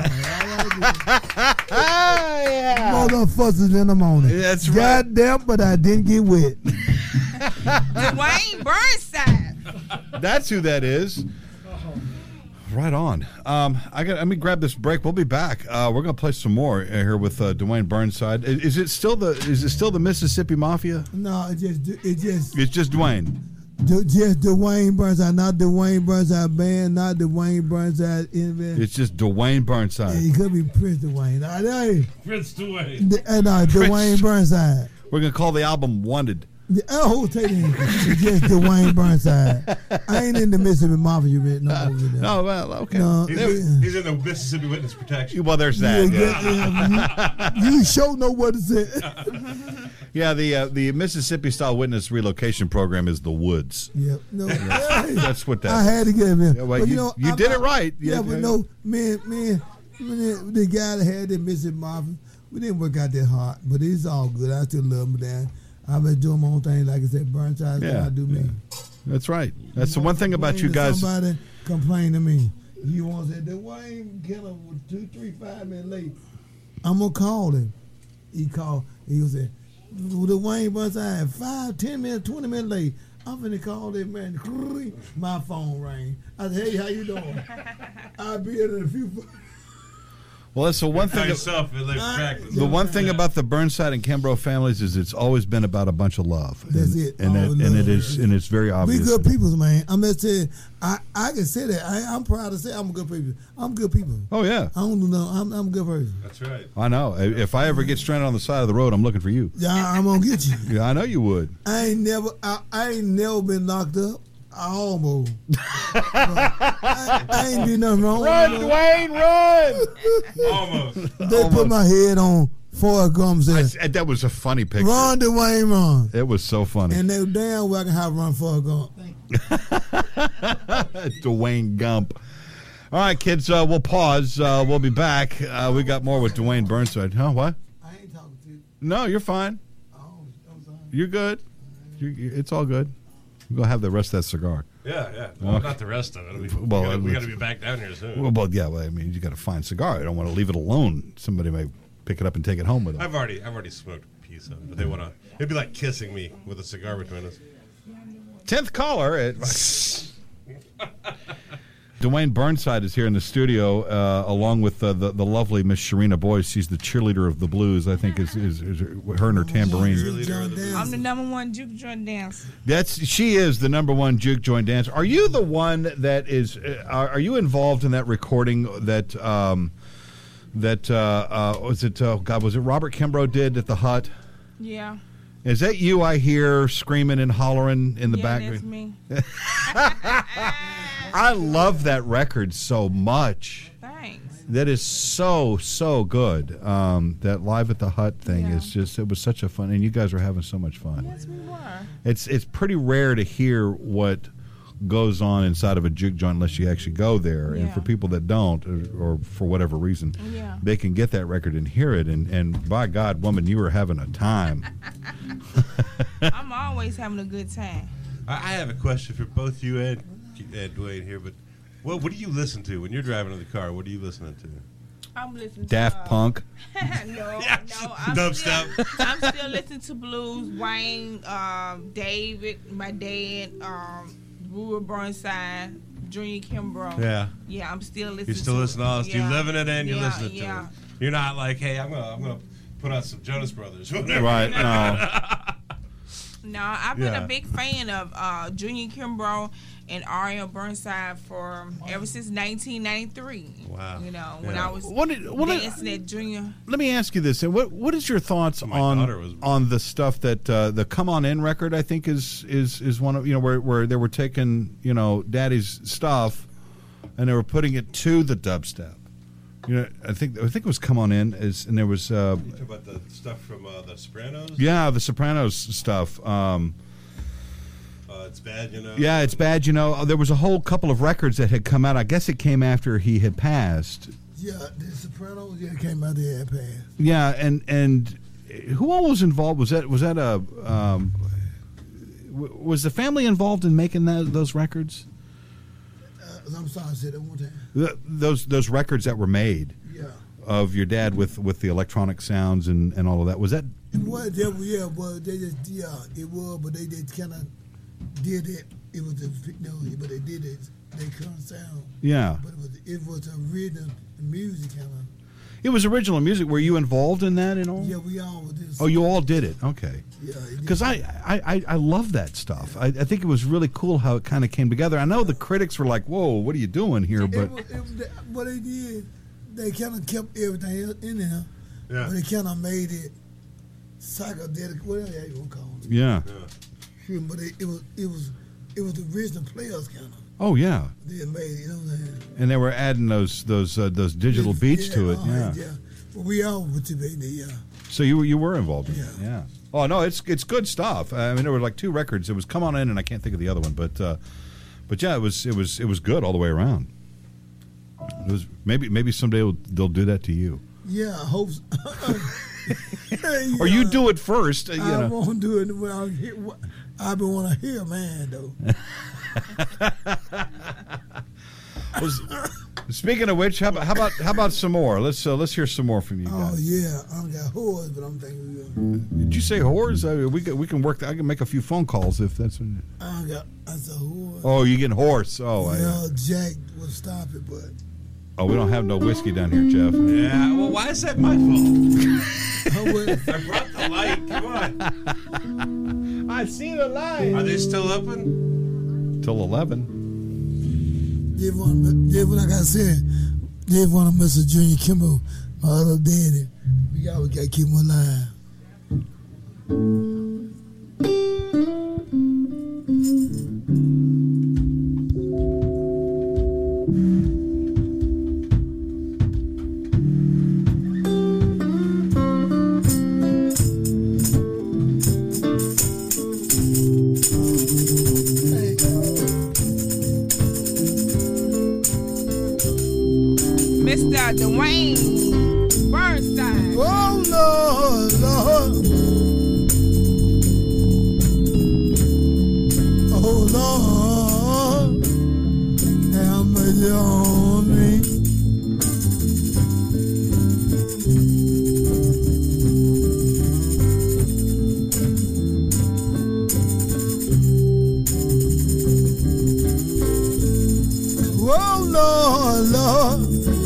Motherfuckers in the morning. That's right. Goddamn, but I didn't get wet. Dwayne Burnside. That's who that is. Right on. Um, I got. Let me grab this break. We'll be back. Uh, we're gonna play some more here with uh, Dwayne Burnside. Is, is it still the? Is it still the Mississippi Mafia? No, it just, it just, It's just Dwayne. Du- just Dwayne Burnside, not Dwayne Burnside band, not Dwayne Burnside invent. It's just Dwayne Burnside. He could be Prince Dwayne. I know. Prince Dwayne. D- uh, no, Dwayne Burnside. We're gonna call the album "Wanted." The- Oh, take it. It's just Dwayne Burnside. I ain't in the Mississippi Mafia bit no over there. Oh well, okay. No, He's, yeah. in, he's in the Mississippi Witness Protection. Well, there's Yeah, that. Yeah, yeah, yeah, you, you sure know what to say. yeah the uh, the Mississippi Style Witness Relocation Program is the Woods. Yep. No, hey, That's what that. I had to get him in. Yeah, well, but you- you, know, you I- did I- it right. Yeah, Yeah, but yeah. no, man, man, man, the guy that had the Mississippi Mafia, we didn't work out that hard, but it's all good. I still love him, Dan. I've been doing my own thing, like I said, Burnside, Yeah, I do me. That's right. That's the one thing about you Complain to guys. Somebody complain to me. You want to say, Dwayne Keller was two, three, five minutes late. I'm going to call him. He called. He was saying, Dwayne Burnside, five, ten minutes, twenty minutes late. I'm finna call that man. My phone rang. I said, hey, how you doing? I'll be in a few. Well, that's the one By thing. yourself, it like practice. The one thing about the Burnside and Kimbrough families is it's always been about a bunch of love. That's and, it. and, All it, and it love. is, and it's very We obvious. good people, man. I'm just saying, I, I can say that. I, I'm proud to say I'm a good people. I'm good people. Oh yeah, I don't do no. I'm, I'm a good person. That's right. I know. If I ever get stranded on the side of the road, I'm looking for you. Yeah, I'm gonna get you. Yeah, I know you would. I ain't never, I, I ain't never been locked up. I almost. I, I ain't did nothing wrong. Run, you know. Dwayne, run! Almost. They put my head on Forrest Gump's there. I, that was a funny picture. Run, Dwayne, run. It was so funny. And they damn well can have run Forrest Gump. Dwayne Gump. All right, kids, uh, we'll pause. Uh, we'll be back. Uh, we got more with Dwayne Burnside. Huh? What? I ain't talking to you. No, you're fine. Oh, I'm sorry. You're good. You you- it's all good. We're going to have the rest of that cigar. Yeah, yeah. Well, Okay. not the rest of it. We, Well, we, gotta, we uh, got to be back down here soon. Well, well yeah, well, I mean, you got a fine cigar. I don't want to leave it alone. Somebody may pick it up and take it home with them. I've already, I've already smoked a piece of it, but they want to. It'd be like kissing me with a cigar between us. Tenth caller at Dwayne Burnside is here in the studio, uh, along with uh, the the lovely Miss Sharina Boyce. She's the cheerleader of the blues. I think is is, is her and her tambourine. John Dance. I'm the number one juke joint dancer. That's she is the number one juke joint dancer. Are you the one that is? Uh, are, are you involved in that recording that um, that uh, uh, was it? Uh, God, was it Robert Kimbrough did at the Hut? Yeah. Is that you? I hear screaming and hollering in the yeah, background. that's me. I love that record so much. Thanks. That is so so good. Um, that Live at the Hut thing Yeah. is just it was such a fun, and you guys are having so much fun. Yes, we were. It's it's pretty rare to hear what goes on inside of a juke joint unless you actually go there. And Yeah. for people that don't, or, or for whatever reason, Yeah. they can get that record and hear it. And, and by God, woman, you were having a time. I'm always having a good time. I, I have a question for both you and, and Dwayne here, but what what do you listen to when you're driving in the car? What are you listening to? I'm listening Daft to uh, Punk. no, Yes. no, I'm Dubstep. still, I'm still listening to blues. Wayne, um, David, my dad, um, Brewer Burnside, Junior Kimbrough. Yeah. Yeah, I'm still listening. You still to listen to us? Yeah. You living it and you're Yeah, listening yeah. to it. You're not like, hey, I'm gonna I'm gonna put on some Jonas Brothers. Right. No. No, I've been Yeah. a big fan of uh, Junior Kimbrough and Ariel Burnside for ever since nineteen ninety-three. Wow. You know, when Yeah. I was What did- what did- dancing at Junior. Let me ask you this: What what is your thoughts My on daughter was- on the stuff that uh, the "Come On In" record? I think is is is one of you know where where they were taking you know Daddy's stuff and they were putting it to the dubstep. You know, I think I think it was "Come On In" is and there was uh, You talk about the stuff from uh, the Sopranos. yeah the Sopranos stuff. Um, Uh, it's bad, you know. yeah, it's bad. You know, there was a whole couple of records that had come out. I guess it came after he had passed. Yeah, the Sopranos, yeah, came out there and passed. Yeah, and and who all was involved? Was that was that a um, w- was the family involved in making that, those records? Uh, I'm sorry, I said that one time. Th those those records that were made Yeah. of your dad with, with the electronic sounds and, and all of that. Was that It was, they, were- yeah, well, they just, yeah, it was, but they just kind of did it. It was, a, no, but they did it. They couldn't sound. yeah? But it was, it was a rhythm, music kind of. It was original music. Were you involved in that and all? Yeah, we all was this. Oh, you all did it. Okay. Yeah. it Because did. I, I, I, I love that stuff. I, I think it was really cool how it kind of came together. I know the critics were like, "Whoa, what are you doing here?" It But was, it was, what they did, they kind of kept everything else in there, Yeah. but they kind of made it psychedelic, whatever you want to call it. yeah. Yeah. But it, it was, it was, it was the original players kind of. Oh yeah. They made it, you know what I'm saying? And they were adding those those uh, those digital beats yeah, to it. all Yeah. right, yeah. But we all were to be there, yeah. So you were you were involved in it. Yeah. Yeah. Oh no, it's it's good stuff. I mean, there were like two records. It was "Come On In" and I can't think of the other one, but uh, but yeah, it was it was it was good all the way around. It was maybe maybe someday they'll, they'll do that to you, Yeah, I hope so. or you do it first. Uh, you I know. won't do it when I hear what I been want to hear, man, though. Was- speaking of which, how about how about how about some more? Let's uh, let's hear some more from you Oh, guys. yeah, I don't got whores, but I'm thinking we gonna, Did you say whores? Uh, we can, we can work. I can make a few phone calls if that's. What, I don't got, I said whores. oh, you getting horse? Oh, I- yeah, Jack will stop it, but Oh, we don't have no whiskey down here, Jeff. Yeah, well, why is that my fault? Oh, well, I brought the light. Come on. I see the light. Are they still open? Till eleven. Dave, one, Dave, like I said, Dave one of Mister Junior Kimball, my other daddy. We got, we got to keep him alive. Mister Dwayne Bernstein. Oh, Lord, Lord. Oh, Lord, have mercy on me. Oh, Lord, Lord.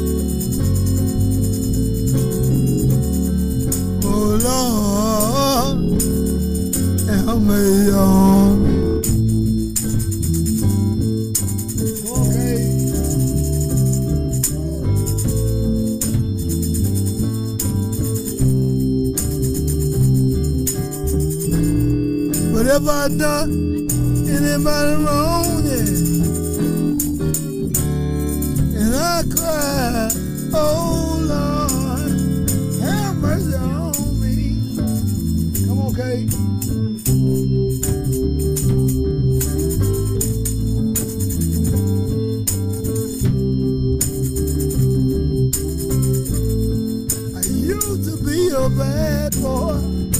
Oh, Lord, have mercy on me. Okay. Whatever I done, anybody wrong, yeah. And I cry, oh Lord, have mercy on me. Come on, Kate. I used to be a bad boy.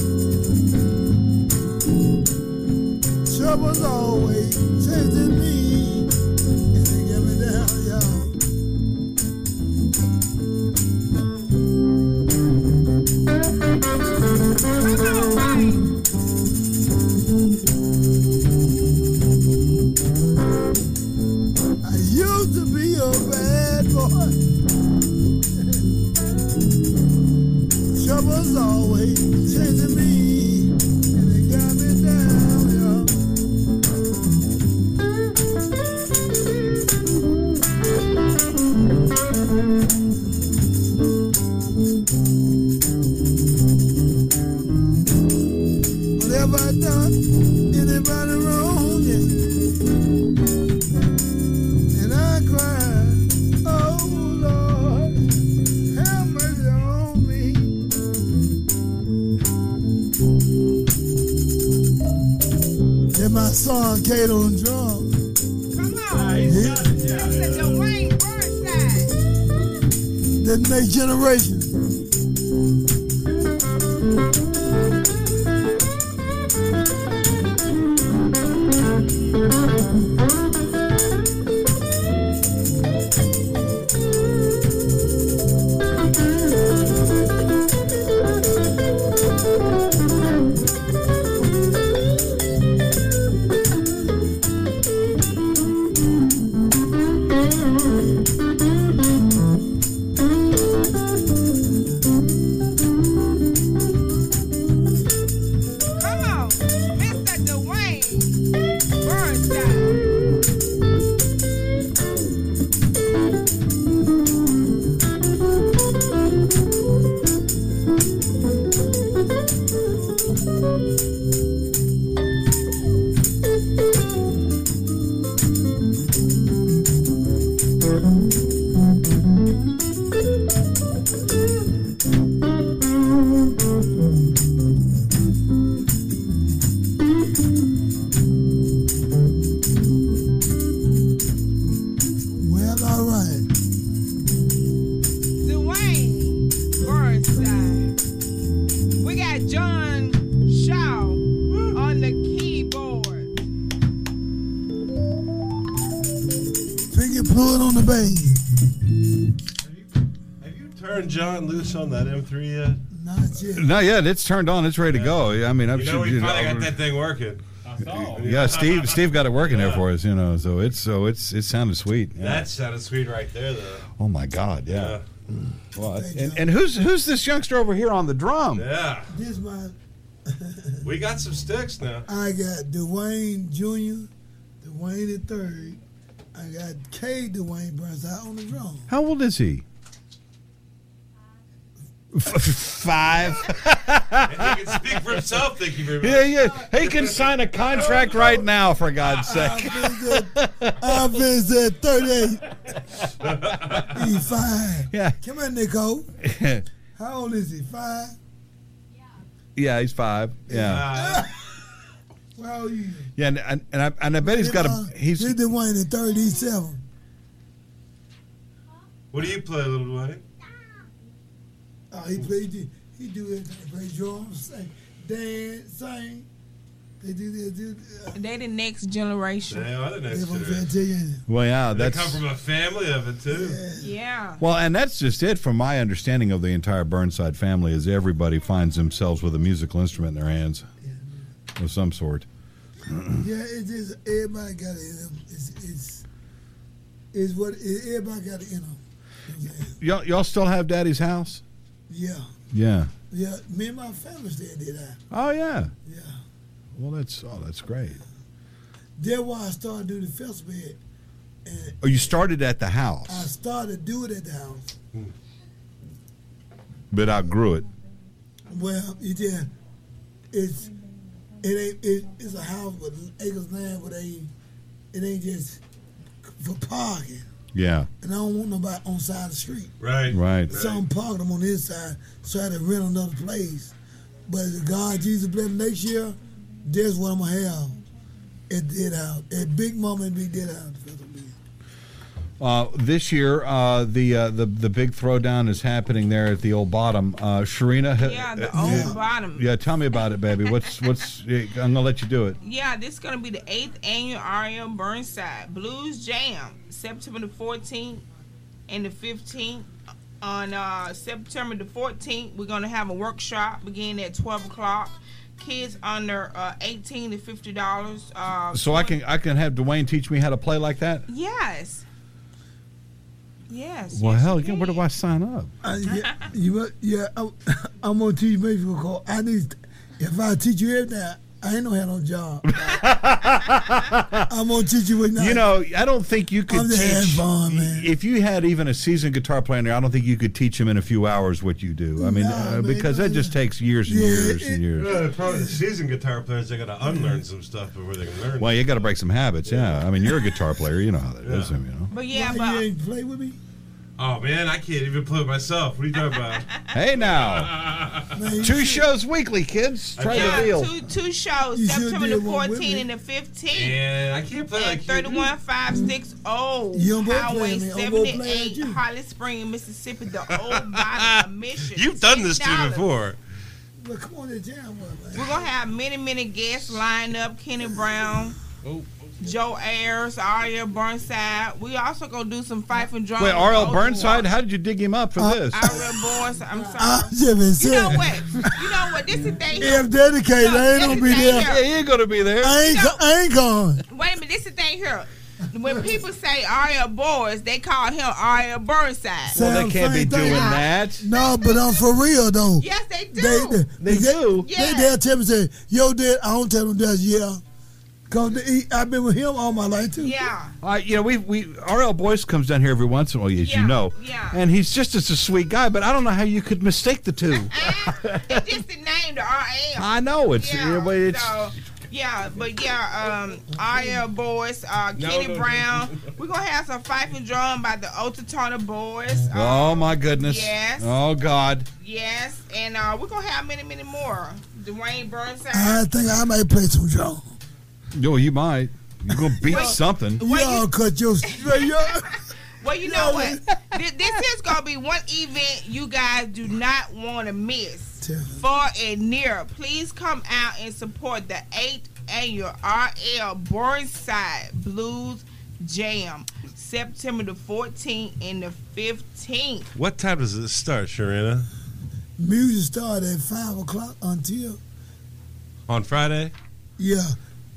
Trouble's always chasing me. And they get me down, y'all. I used to be a bad boy. Trouble's always chasing me. And they got me down, y'all. Whatever I done, anybody wrong, yeah. And I cry, oh Lord, have mercy on me. Then my son Kate on drums. Come on. Mister Dwayne Bernstein. The next generation. Come on. Mister Dwayne Bernstein. Well, all right. Dwayne Bernstein. We got John Shaw on the keyboard. Finger Fluid on the bass. Have you, have you turned John loose on that M three yet? Not yet. Not yet. It's turned on. It's ready to go. I mean, I'm You know, sure we finally got that thing working. Yeah, Steve. Steve got it working there for us, you know. So it's so it's it sounded sweet. Yeah. That sounded sweet right there, though. Oh my God, yeah. Yeah. Well, and, and who's who's this youngster over here on the drum? Yeah. This my. We got some sticks now. I got Dwayne Junior, Dwayne the Third. I got K. Dwayne Burnside on the drum. How old is he? Five. And he can speak for himself. Thank you very much. Yeah, yeah. He can sign a contract right now, for God's sake. I've been at thirty-eight. He's five. Yeah. Come on, Nico. How old is he? Five? Yeah, he's five. Yeah. Uh, How old are you? Yeah, and, and, and, I, and I bet he's got a. He's This Dwayne the Third. He's seven. what do you play, little Dwayne? Oh, he play. He, he do everything. Play drums, sing, dance, sing. They do that. Do, uh, They the next generation. They are the next That's what I'm trying generation. to tell you. well, yeah. They That's come from a family of it, too. Yeah. well, and that's just it. From my understanding of the entire Burnside family, is everybody finds themselves with a musical instrument in their hands of some sort. Yeah, it's just everybody got it in them. It's it's it's what it, everybody got it in them. You know what I'm saying? Y'all, y'all still have Daddy's house? Yeah, Yeah. yeah. Me and my family stayed there. That. Oh yeah. Yeah. Well, that's oh, that's great. That's why I started doing the festival. And Oh, you started at the I house, started doing it at the house. but outgrew it. Well, it just it's it ain't it, it's a house with acres of land, but ain't it ain't just for parking. Yeah. And I don't want nobody on the side of the street. Right. Right. So I'm parking them on this side, so I had to rent another place. But if God Jesus bless me next year, that's what I'm gonna have at Dead House, at Big Mama and Big Dead House. Uh, this year, uh, the uh, the the big throwdown is happening there at the old bottom. Uh, Sharina, ha- Yeah, the uh, old yeah. bottom. yeah, tell me about it, baby. What's what's? I'm gonna let you do it. Yeah, this is gonna be the eighth annual R E M Burnside Blues Jam, September the fourteenth and the fifteenth. On uh, September the fourteenth, we're gonna have a workshop beginning at twelve o'clock. Kids under uh, eighteen to fifty dollars. Uh, So I can I can have Dwayne teach me how to play like that. Yes. Yes. Well, yes, hell, you yeah, where do can. I sign up? I, yeah, you, what- yeah, I, I'm gonna teach you maybe call. I need if I teach you everything, I ain't no have no job. I'm gonna teach you what not. You know, I don't think you could I'm just having teach. fun, man. If you had even a seasoned guitar player in there, I don't think you could teach him in a few hours what you do. I mean, Nah, uh, man, because that just takes years and Yeah, years it- and years. Yeah, probably the seasoned guitar players, they got to unlearn some stuff before they can learn. Well, you got to break some habits. Yeah, I mean, you're a guitar player. You know how that is. Yeah. You know. But yeah, Why but you ain't play with me? Oh, man, I can't even play with myself. What are you talking about? Hey now, Man, you two should- shows weekly, kids. Try Yeah, the deal. two two shows, You should September did the one with fourteenth me. and the fifteenth. And I can't play At like you. thirty-one five sixty You don't go Highway play, man. I'm gonna play like seventy-eight, you. Holly Springs, Mississippi, the old bottom of Mission. You've done this to me six dollars. before. Well, come on, that jam, man. We're going to have many, many guests lined up. Kenny Brown, Oh. Joe Ayers, Aria Burnside. We also going to do some fife and drum. Wait, with R L the Burnside, Old how did you dig him up for Uh, this? Aria Burnside. I'm I sorry. just been You saying. know what? You know what? This is the thing. If dedicated, I ain't gonna be there. Yeah, he ain't gonna be there. I ain't, go- I ain't going. Wait a minute. This is the thing here. When people say Aria Boys, they call him Aria Burnside. Well, they Sound can't be same thing. doing that. No, but I'm for real though. Yes, they do. They, They do? They, Yeah. they'll tell me say, "Yo, Dad," I don't tell them that. Yeah, cause he, I've been with him all my life too. Yeah. Uh, you know, we we R L Boyce comes down here every once in a while, as Yeah, you know, yeah. and he's just as a sweet guy. But I don't know how you could mistake the two. It's just the name, the R L. I know it's, Yeah, but it's so, yeah, but yeah, um, Aria Boys, uh, No, Kenny no, no. Brown. We're gonna have some fife and drum by the Otatona Boys. oh Um, my goodness, Yes, oh God. yes, and uh, we're gonna have many, many more. Dwayne Burnside. I think I might play some drum. Yo, you might. You're gonna beat Wait. something. Y'all cut your straight up. Well, you know what? This, this is gonna be one event you guys do not want to miss. Tell me. Far and near, please come out and support the eighth annual R L Burnside Blues Jam, September the fourteenth and the fifteenth. What time does it start, Sharina? Music started at five o'clock until On Friday? yeah,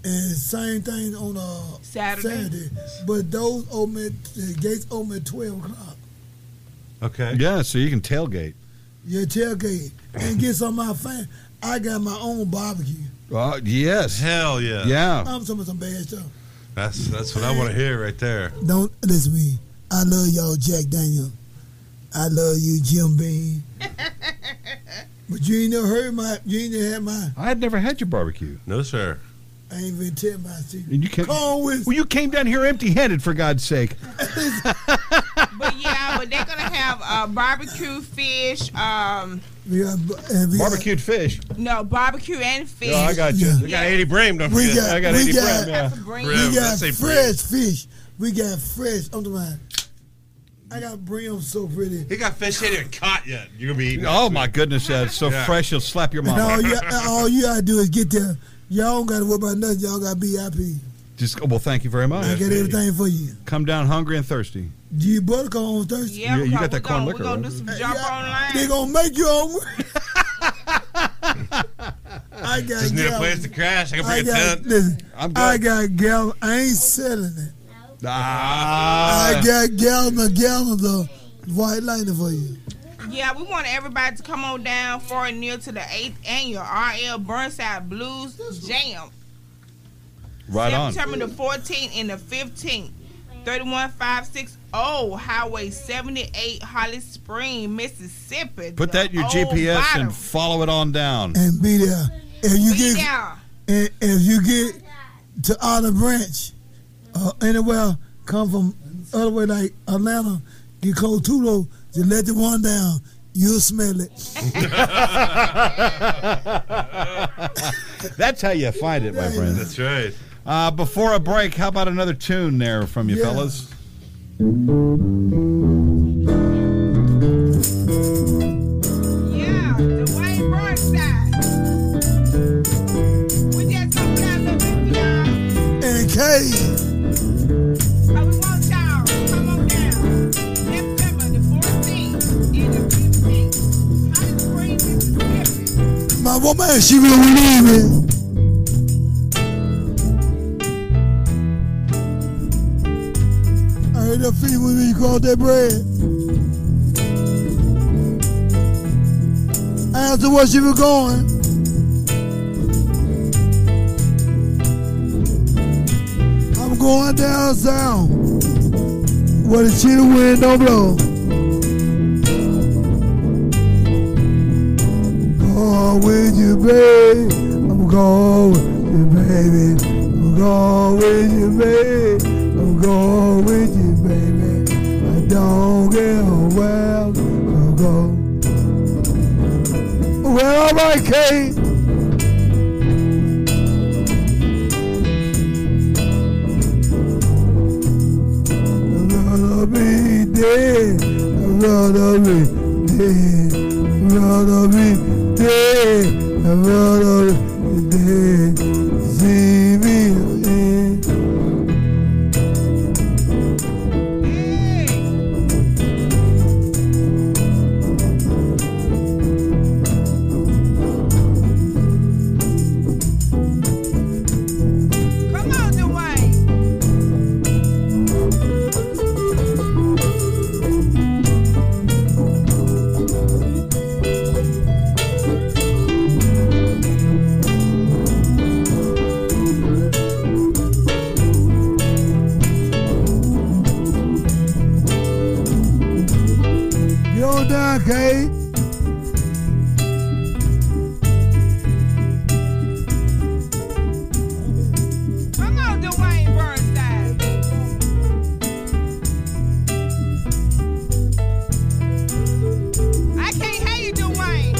And same thing on uh, Saturday. Saturday. But those open at, the gates open at twelve o'clock. Okay. Yeah, so you can tailgate. Your tailgate. And get some of my fam. I got my own barbecue. Uh, yes. Hell yeah. Yeah. I'm talking about some bad stuff. That's that's what I want to hear right there. Don't listen to me. I love y'all, Jack Daniel. I love you, Jim Beam. But you ain't never heard my, you ain't never had my, I had never had your barbecue. No, sir. I ain't even tell my secret. And you came, Come on with well, you came down here empty-handed, for God's sake. But yeah, but they're gonna have uh, barbecue fish. Um, we got, and we Barbecued fish. no barbecue and fish. Oh, I got you. Yeah. We got eighty Brim, don't We forget. got- I got we eighty got- Brim, yeah. That's a bring. Brim. We got Let's say fresh fish. We got fresh. I'm talking about, I got brim so pretty. He got fish he ain't even caught yet. You're gonna be eating. Oh, that my shit. goodness, yeah, it's so Yeah. fresh, you'll slap your And all mama. you, all you gotta do is get there. Y'all don't gotta worry about nothing. Y'all got B I P. Just, well, thank you very much. I got everything for you. Come down hungry and thirsty. Do you buttercorn on Thursday? Yeah, You- you because got that we're corn gonna, liquor, We're gonna right? do some jump Yeah, online. They gonna make you hungry. I got Just need a gal- place to crash. I can I bring a got, tent. listen, I'm good. I got gal. I ain't selling it. Ah, I got gallons and gallons of white lightning for you. Yeah, we want everybody to come on down for and near to the eighth annual R L Burnside Blues Jam. right on. September the fourteenth and the fifteenth. thirty-one five sixty Highway seventy-eight, Holly Springs, Mississippi. Put The that in your old G P S bottom. and follow it on down. And be there. If you Be get there. and if you get to Olive Branch, uh, anywhere come from other way like Atlanta, get close to Tulo, just let the one down. You'll smell it. That's how you find it, my friend. That's right. Uh, before a break, how about another tune there from you Yeah. fellas? Yeah, the Wayne Burnside. We just coming out a little bit for y'all. And K, So we want y'all to come on down. September the fourteenth and the fifteenth. Holly Springs, Mississippi. my woman, she will believe it. I heard that feet when you called that bread. I asked her where she was going. I'm going down south where the chill wind don't blow. Going with you, babe. I'm going with you, baby. I'm going with you, babe. I'm going with you, baby. I don't care where I'll go. Well, all right, Kate. I'd rather be dead. I'd rather be dead. I'd rather be dead. I'd rather be dead. See me again. Come on, Dwayne. Get on down, Kate. Come on, Dwayne Burnside. I can't hear you, Dwayne.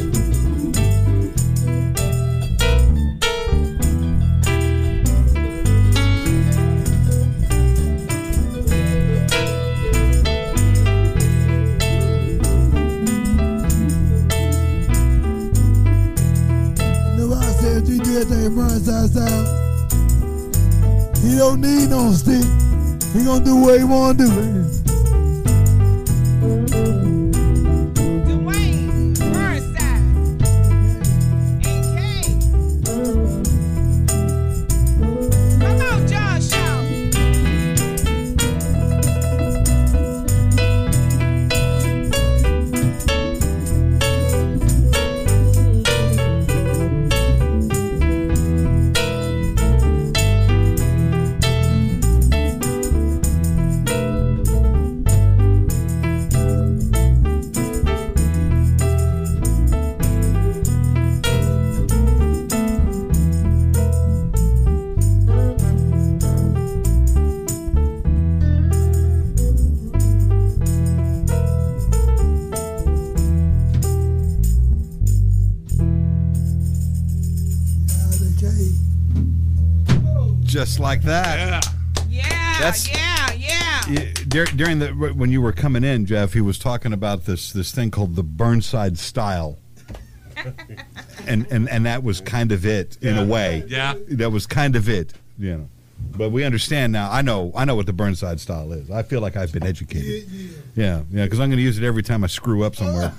Nobody said you do that thing Burnside style. He don't need no stick. He gonna do what he wanna do, man. Dwayne Burnside. And Kay. Just like that. Yeah. Yeah, That's- yeah, yeah. Yeah, dur- During the when you were coming in, Jeff, he was talking about this this thing called the Burnside style, and and and that was kind of it in a way. Yeah. That was kind of it, you know. But we understand now. I know I know what the Burnside style is. I feel like I've been educated. Yeah, Yeah, yeah, because I'm going to use it every time I screw up somewhere.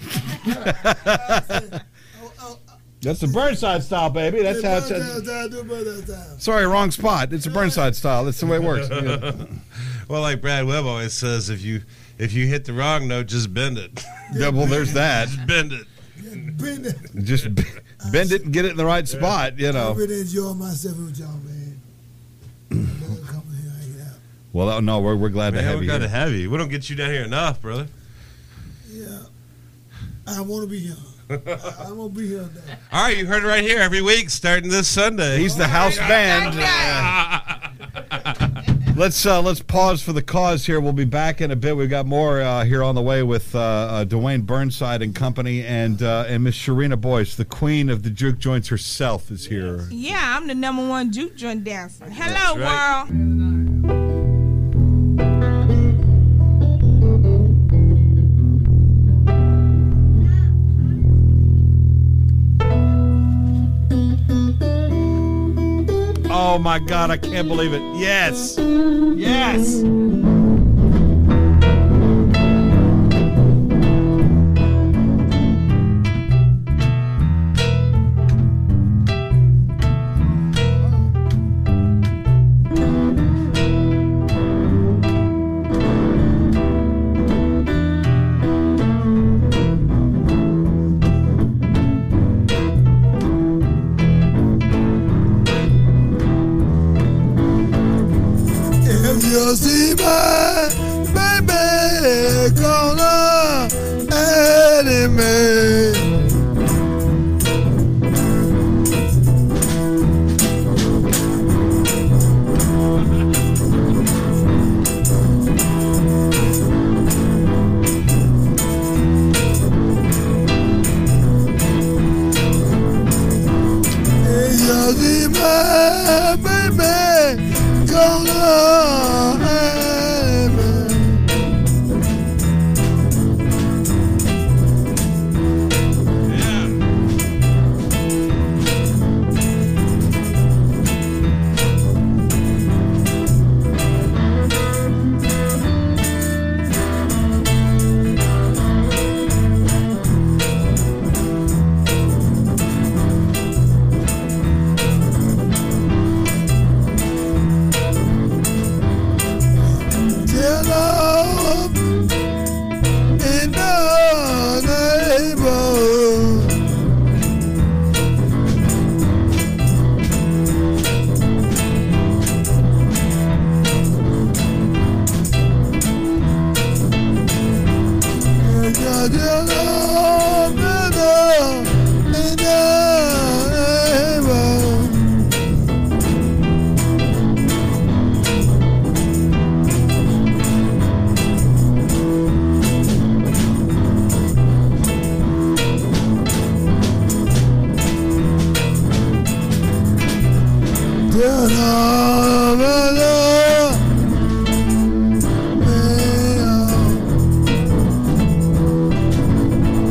That's the Burnside style, baby. That's how it's. it's. Sorry, wrong spot. It's a Burnside style. That's the way it works. Yeah. Well, like Brad Webb always says, if you if you hit the wrong note, just bend it. Yeah, well, there's that. Just bend it. Been there. Just b- bend it and get it in the right spot, you I know. really enjoy myself with y'all, man. Love coming here, hanging out. Well, no, we're, we're glad to Man, have we you got here. to have you. We don't get you down here enough, brother. Yeah, I want to be here. I, I want to be here. Though. All right, you heard it right here every week, starting this Sunday. He's the house band. Let's uh, let's pause for the cause here. We'll be back in a bit. We've got more uh, here on the way with uh, uh, Dwayne Burnside and company, and uh, and Miss Sharina Boyce, the queen of the juke joints herself, is here. Yeah, I'm the number one juke joint dancer. Hello, right. world. Oh my God, I can't believe it. Yes. Yes. If you see my baby gonna enemy. If you see my baby gonna enemy. Tell all in the neighborhood. Tell all in the neighborhood. Tell all in the neighborhood.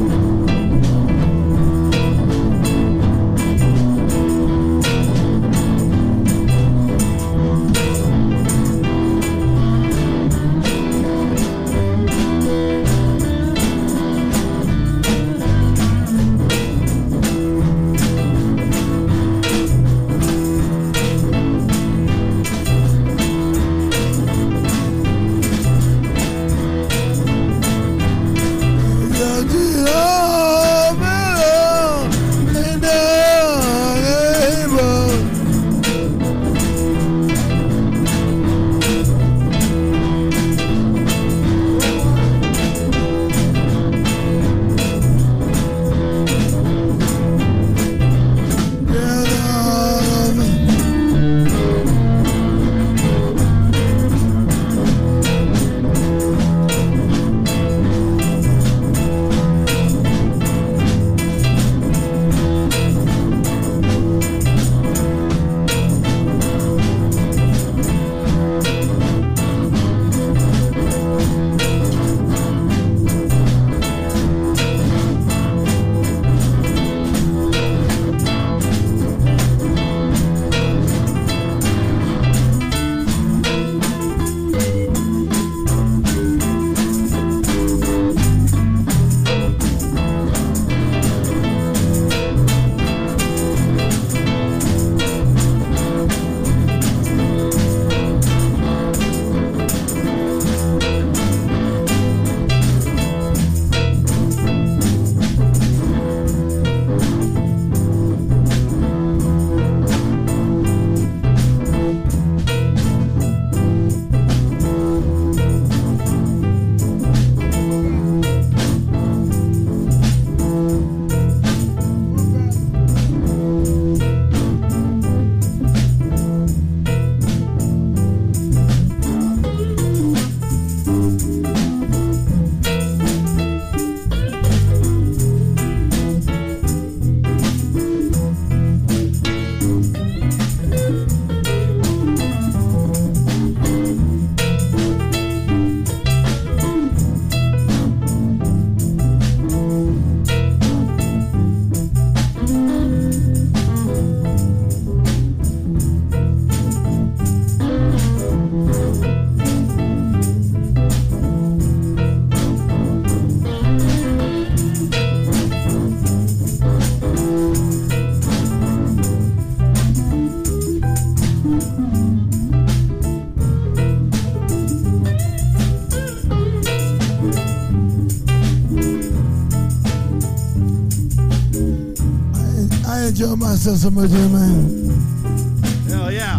enjoy myself so much here, man. Hell yeah.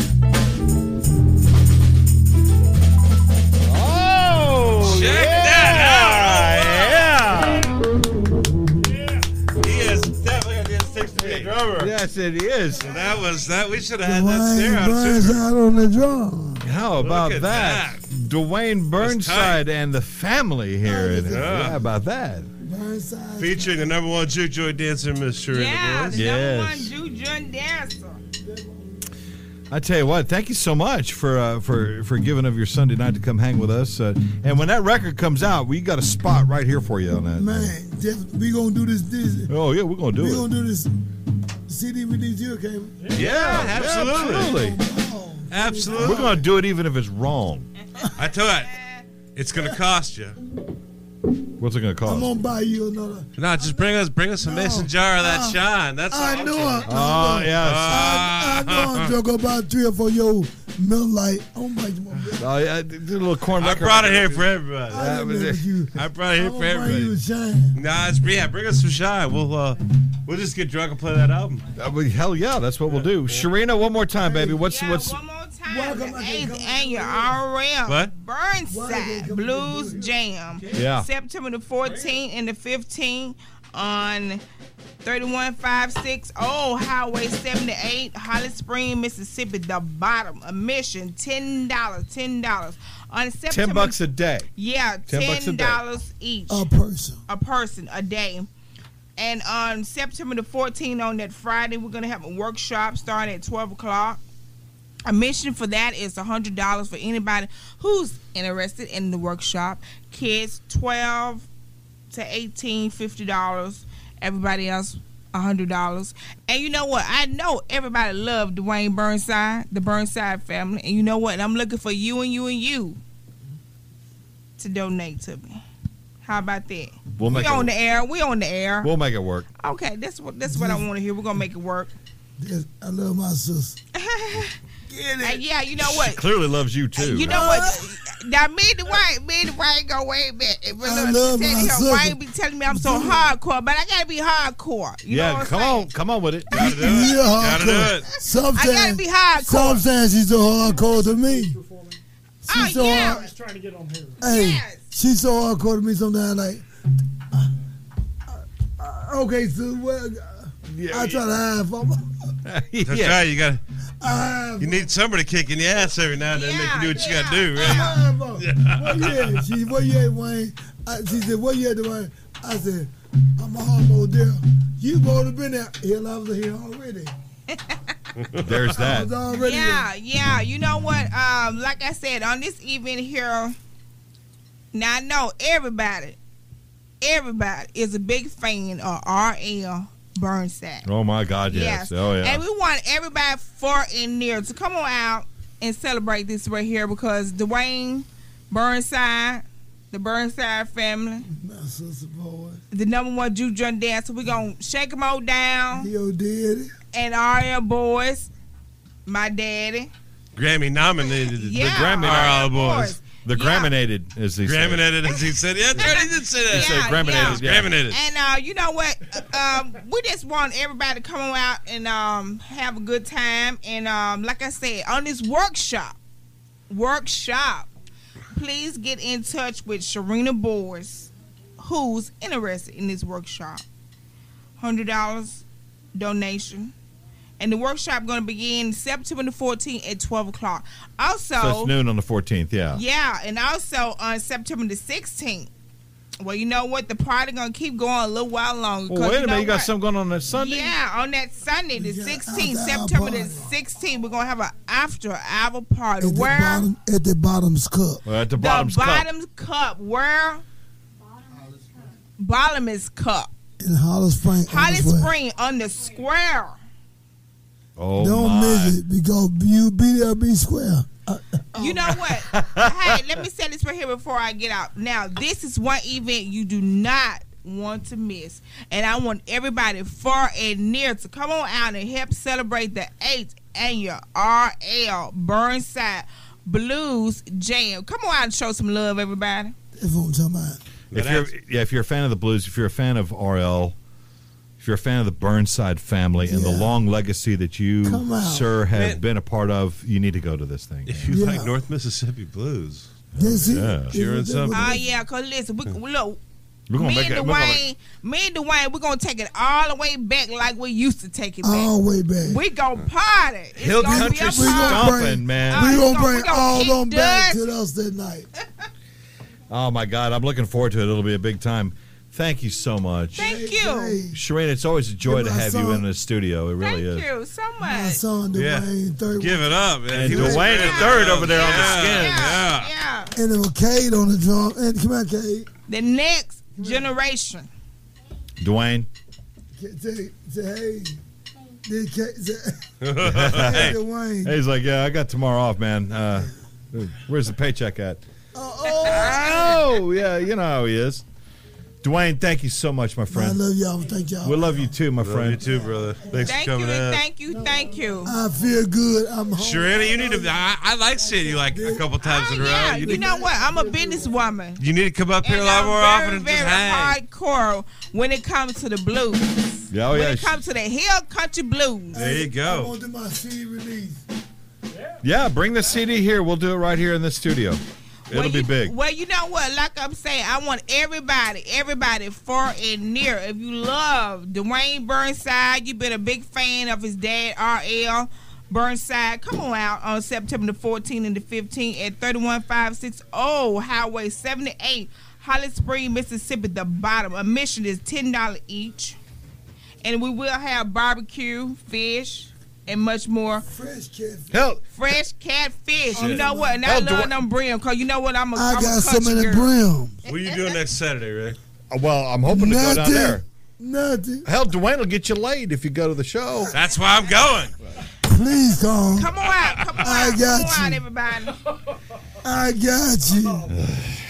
Oh, Check yeah. that out. Yeah. He is definitely going to get six to be a drummer. Yes, it is. So that was that. We should have had that snare Dwayne out of Burnside on the drum. How about at that? that. Dwayne Burnside and the family here. Oh, And, yeah. How about that? Burnside. Featuring the number one juke joint dancer, Miss Sharina Yeah, Boys. the Yes. number one Juju dancer. I tell you what, thank you so much for uh, for for giving of your Sunday night to come hang with us. Uh, and when that record comes out, we got a spot right here for you on that. Man, Jeff, we gonna do this. this Oh yeah, we're gonna do we it. gonna do this. C D release here, okay? Yeah, absolutely. absolutely. Oh, Absolutely. We're gonna do it even if it's wrong. I tell you, it's going to cost you. What's it gonna I'm cost? gonna buy you another. No, just bring us bring us a mason jar of that shine. That's all. I know it. Oh yes. I, I know I'm joking about three or four yo Miller Lite. Oh my God. Oh yeah. Did a little corn. I liquor. brought it here for everybody. I That was remember it. you. I brought it here I'm for gonna buy you everybody. a shine. Nah, it's, yeah, bring us some shine. We'll uh, we'll just get drunk and play that album. Uh, well, hell yeah, that's what we'll do. Sharina, one more time, baby. What's Yeah, what's? one more time. Welcome, The I eighth can come- annual R M What? Burnside Welcome. Blues Jam. Yeah. September the fourteenth and the fifteenth on thirty-one five sixty Highway seventy-eight, Holly Springs, Mississippi. The bottom admission ten dollars. Ten dollars on September. Ten bucks a day. Yeah, ten bucks a ten day. dollars each. A person. a person a day. And on September the fourteenth, on that Friday, we're going to have a workshop starting at twelve o'clock. Admission for that is one hundred dollars for anybody who's interested in the workshop. Kids, twelve to eighteen, fifty dollars. Everybody else, one hundred dollars. And you know what? I know everybody loved Dwayne Burnside, the Burnside family. And you know what? I'm looking for you and you and you to donate to me. How about that? We'll we make it on work. the air. We on the air. We'll make it work. Okay, that's what that's what I want to hear. We're gonna make it work. Yes, I love my sister. Get Uh, it. yeah, you know what? Clearly loves you too. You know what? Now me and the Wayne, me and the Wayne go way back. And when I I love tell my you, sister. Wayne be telling me I'm so hardcore, but I gotta be hardcore. You know yeah, what I'm come saying? on, come on with it. Gotta do it. Yeah, Gotta do hardcore. it. Sometimes, I gotta be hardcore. sometimes she's so hardcore to me. She's Oh, so yeah. hard- He's trying to get on here. Hey, Yes. she's so hardcore to me sometimes. Like, uh, uh, okay, so well, uh, Yeah, I try to hide from her. That's yeah. right. You got I hide you need somebody kicking your ass every now and then. Make you do what you Yeah, got to do, yeah. right? hide from her. Where you at? She, where you at, Wayne? I, she said, where you at, Dwayne? I said, I'm a homo there. You supposed to been there. Hell, I was here already. There's I that. was already Yeah, yeah. You know what? Um, like I said, on this event here, now I know everybody, everybody is a big fan of R L Burnside. Oh my God, yes. Oh yeah. And we want everybody far and near to come on out and celebrate this right here because Dwayne Burnside, the Burnside family, there. My sister boy. the number one Juju dancer, we're going to shake them all down. Yo, daddy. And R L Boys, my daddy. Grammy nominated. Yeah, Grammy- R L Boys. Boys. The Yeah. Graminated, as they say. Graminated, as he said. Yeah, that's right. He did say that. said Yeah, graminated, yeah. yeah. Graminated. And uh, you know what? Uh, um, we just want everybody to come on out and um, have a good time. And um, like I said, on this workshop, workshop, please get in touch with Sharina Boys, who's interested in this workshop. one hundred dollars donation. And the workshop going to begin September the fourteenth at twelve o'clock. Also, So it's noon on the fourteenth, yeah. yeah, and also on September the sixteenth. Well, you know what? The party gonna keep going a little while longer. Well, 'cause wait a you minute, know you got what? something going on that Sunday? Yeah, on that Sunday, the Yeah, sixteenth, after our September the party. sixteenth, we're gonna have an after hour party. At the Where bottom, at the bottom's cup. Well, at the the bottom's cup. bottom's cup. Where bottom's cup. In Hollis Spring. Holly Spring. Spring on the square. Oh Don't my. miss it because you be there, be square. Uh, You know what? Hey, let me say this right here before I get out. Now, this is one event you do not want to miss. And I want everybody far and near to come on out and help celebrate the eighth annual R L Burnside Blues Jam. Come on out and show some love, everybody. that's what I'm talking about. If you're, yeah, if you're a fan of the blues, if you're a fan of R L, if you're a fan of the Burnside family and the Yeah. long legacy that you, Come out. sir, have Man. been a part of, you need to go to this thing. If you Yeah. like North Mississippi blues, That's it. Yeah. It's Cheering what they- something. what Oh they- yeah, cause listen, we, look, We're gonna me make and it. We're gonna Dwayne, me and Dwayne, we're gonna take it all the way back like we used to take it back. All the way back. We gonna party. It's Hill gonna be country a We gonna party. bring- stomping, man. Uh, we we gonna gonna- bring we gonna all kick them back dust. to us that night. Oh my God, I'm looking forward to it. It'll be a big time. Thank you so much, Thank Hey, you. hey, Shereen. It's always a joy Yeah, to my have you son- in the studio. It really Thank is. you so my much. son Yeah. Dwayne, third give it up. Man. And He was Dwayne great. the third over there on the Yeah. skins. Yeah. Yeah. and then with Cade on the drum. And come on, Cade. The next generation. Dwayne. Say, say, hey. Then Cade say, hey, Dwayne. Hey, he's like, yeah, I got tomorrow off, man. Uh, where's the paycheck at? Oh, oh. Oh, yeah, you know how he is. Dwayne, thank you so much, my I friend. love y'all. Thank y'all. We love you too, my Love friend. you too, brother. Thanks Thank for you, coming in. thank you, thank you. I feel good. I'm home. Sharita, you need to. I, I like seeing you like a couple times Oh, in a row. yeah, You you need, know what? I'm a businesswoman. you need to come up here And a lot I'm more very, often and just very hang. hardcore when it comes to the blues. Yeah, oh, when yeah. it comes to the hill country blues. There you I go. want to do my C D release. Yeah, bring the C D here. We'll do it right here in the studio. It'll Well, be you, big. Well, you know what? Like I'm saying, I want everybody, everybody far and near. If you love Dwayne Burnside, you've been a big fan of his dad, R L Burnside. Come on out on September the fourteenth and the fifteenth at thirty-one five sixty Highway seventy-eight, Holly Springs, Mississippi. The bottom admission is ten dollars each, and we will have barbecue, fish, and much more. Fresh cat. Hell, Fresh catfish. You know what? And I Hell, love Dwayne- them brim, because you know what? I'm a, I I'm a got some country in the girl. brim. What are you doing next Saturday, Ray? well, I'm hoping to go down Nothing. there. Nothing. Hell, Dwayne will get you laid if you go to the show. That's why I'm going. Please come. Come on out. Come on I out. got Come on you. out, everybody. I got you.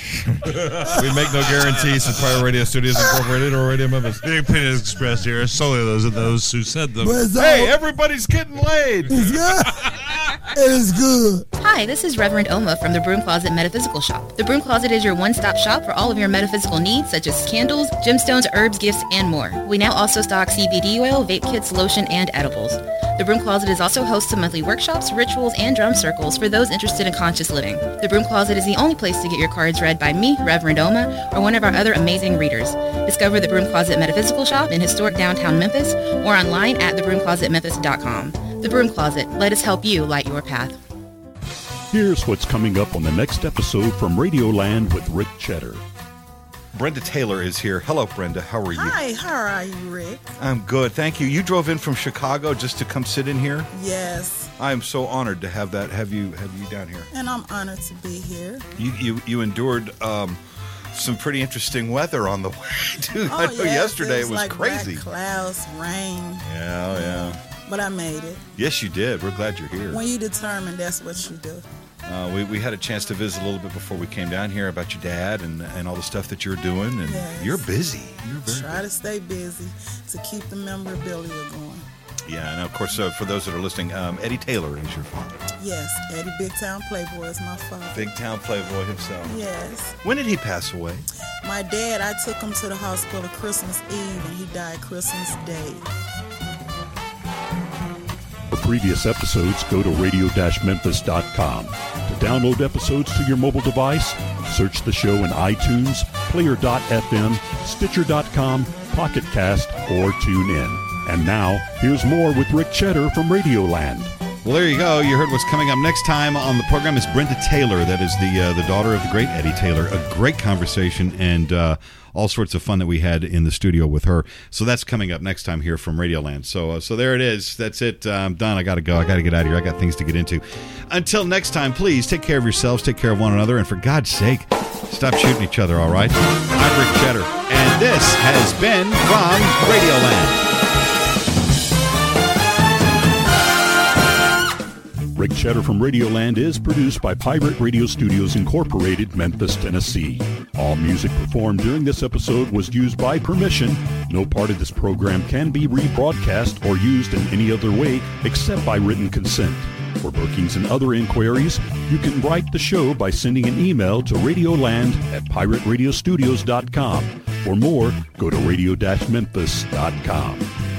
We make no guarantees for Pirate Radio Studios Incorporated or Radio Memphis. The opinions expressed here are solely those of those who said them. But it's all, Hey, everybody's getting laid. it's good. It's good. Hi, this is Reverend Oma from the Broom Closet Metaphysical Shop. The Broom Closet is your one-stop shop for all of your metaphysical needs, such as candles, gemstones, herbs, gifts, and more. We now also stock C B D oil, vape kits, lotion, and edibles. The Broom Closet is also host to monthly workshops, rituals, and drum circles for those interested in conscious living. The Broom Closet is the only place to get your cards read by me, Reverend Oma, or one of our other amazing readers. Discover the Broom Closet Metaphysical Shop in historic downtown Memphis or online at the broom closet memphis dot com. The Broom Closet, let us help you light your path. Here's what's coming up on the next episode from Radioland with Rick Cheddar. Brenda Taylor is here. Hello, Brenda. How are you? Hi, how are you, Rick? I'm good, thank you. You drove in from Chicago just to come sit in here. Yes, I am so honored to have that. Have you have you down here? and I'm honored to be here. You you you endured um, some pretty interesting weather on the way too. Oh, I know yes, yesterday it was, was like crazy. black clouds, rain, Yeah, yeah. but I made it. Yes, you did. We're glad you're here. When you determine, that's what you do. Uh, we, we had a chance to visit a little bit before we came down here about your dad and, and all the stuff that you're doing. And Yes. you're busy. You're very Try to stay busy to keep the memorabilia going. Yeah, and of course, uh, for those that are listening, um, Eddie Taylor is your father. Yes, Eddie Big Town Playboy is my father. Big town playboy himself. Yes. When did he pass away? My dad, I took him to the hospital Christmas Eve, and he died Christmas Day. For previous episodes, go to radio dash memphis dot com. To download episodes to your mobile device, search the show in iTunes, player dot f m, stitcher dot com, Pocket Cast, or tune in. And now, here's more with Rick Cheddar from Radioland. Well, there you go. You heard what's coming up next time on the program is Brenda Taylor. That is the uh, the daughter of the great Eddie Taylor. A great conversation and uh, all sorts of fun that we had in the studio with her. So that's coming up next time here from Radioland. So uh, so there it is. That's it. Uh, I'm done. I got to go. I got to get out of here. I got things to get into. Until next time, please take care of yourselves. Take care of one another. And for God's sake, stop shooting each other, all right? I'm Rick Cheddar. And this has been from Radioland. Rick Cheddar from Radioland is produced by Pirate Radio Studios Incorporated, Memphis, Tennessee. All music performed during this episode was used by permission. No part of this program can be rebroadcast or used in any other way except by written consent. For bookings and other inquiries, you can write the show by sending an email to radioland at pirate radio studios dot com. For more, go to radio dash memphis dot com.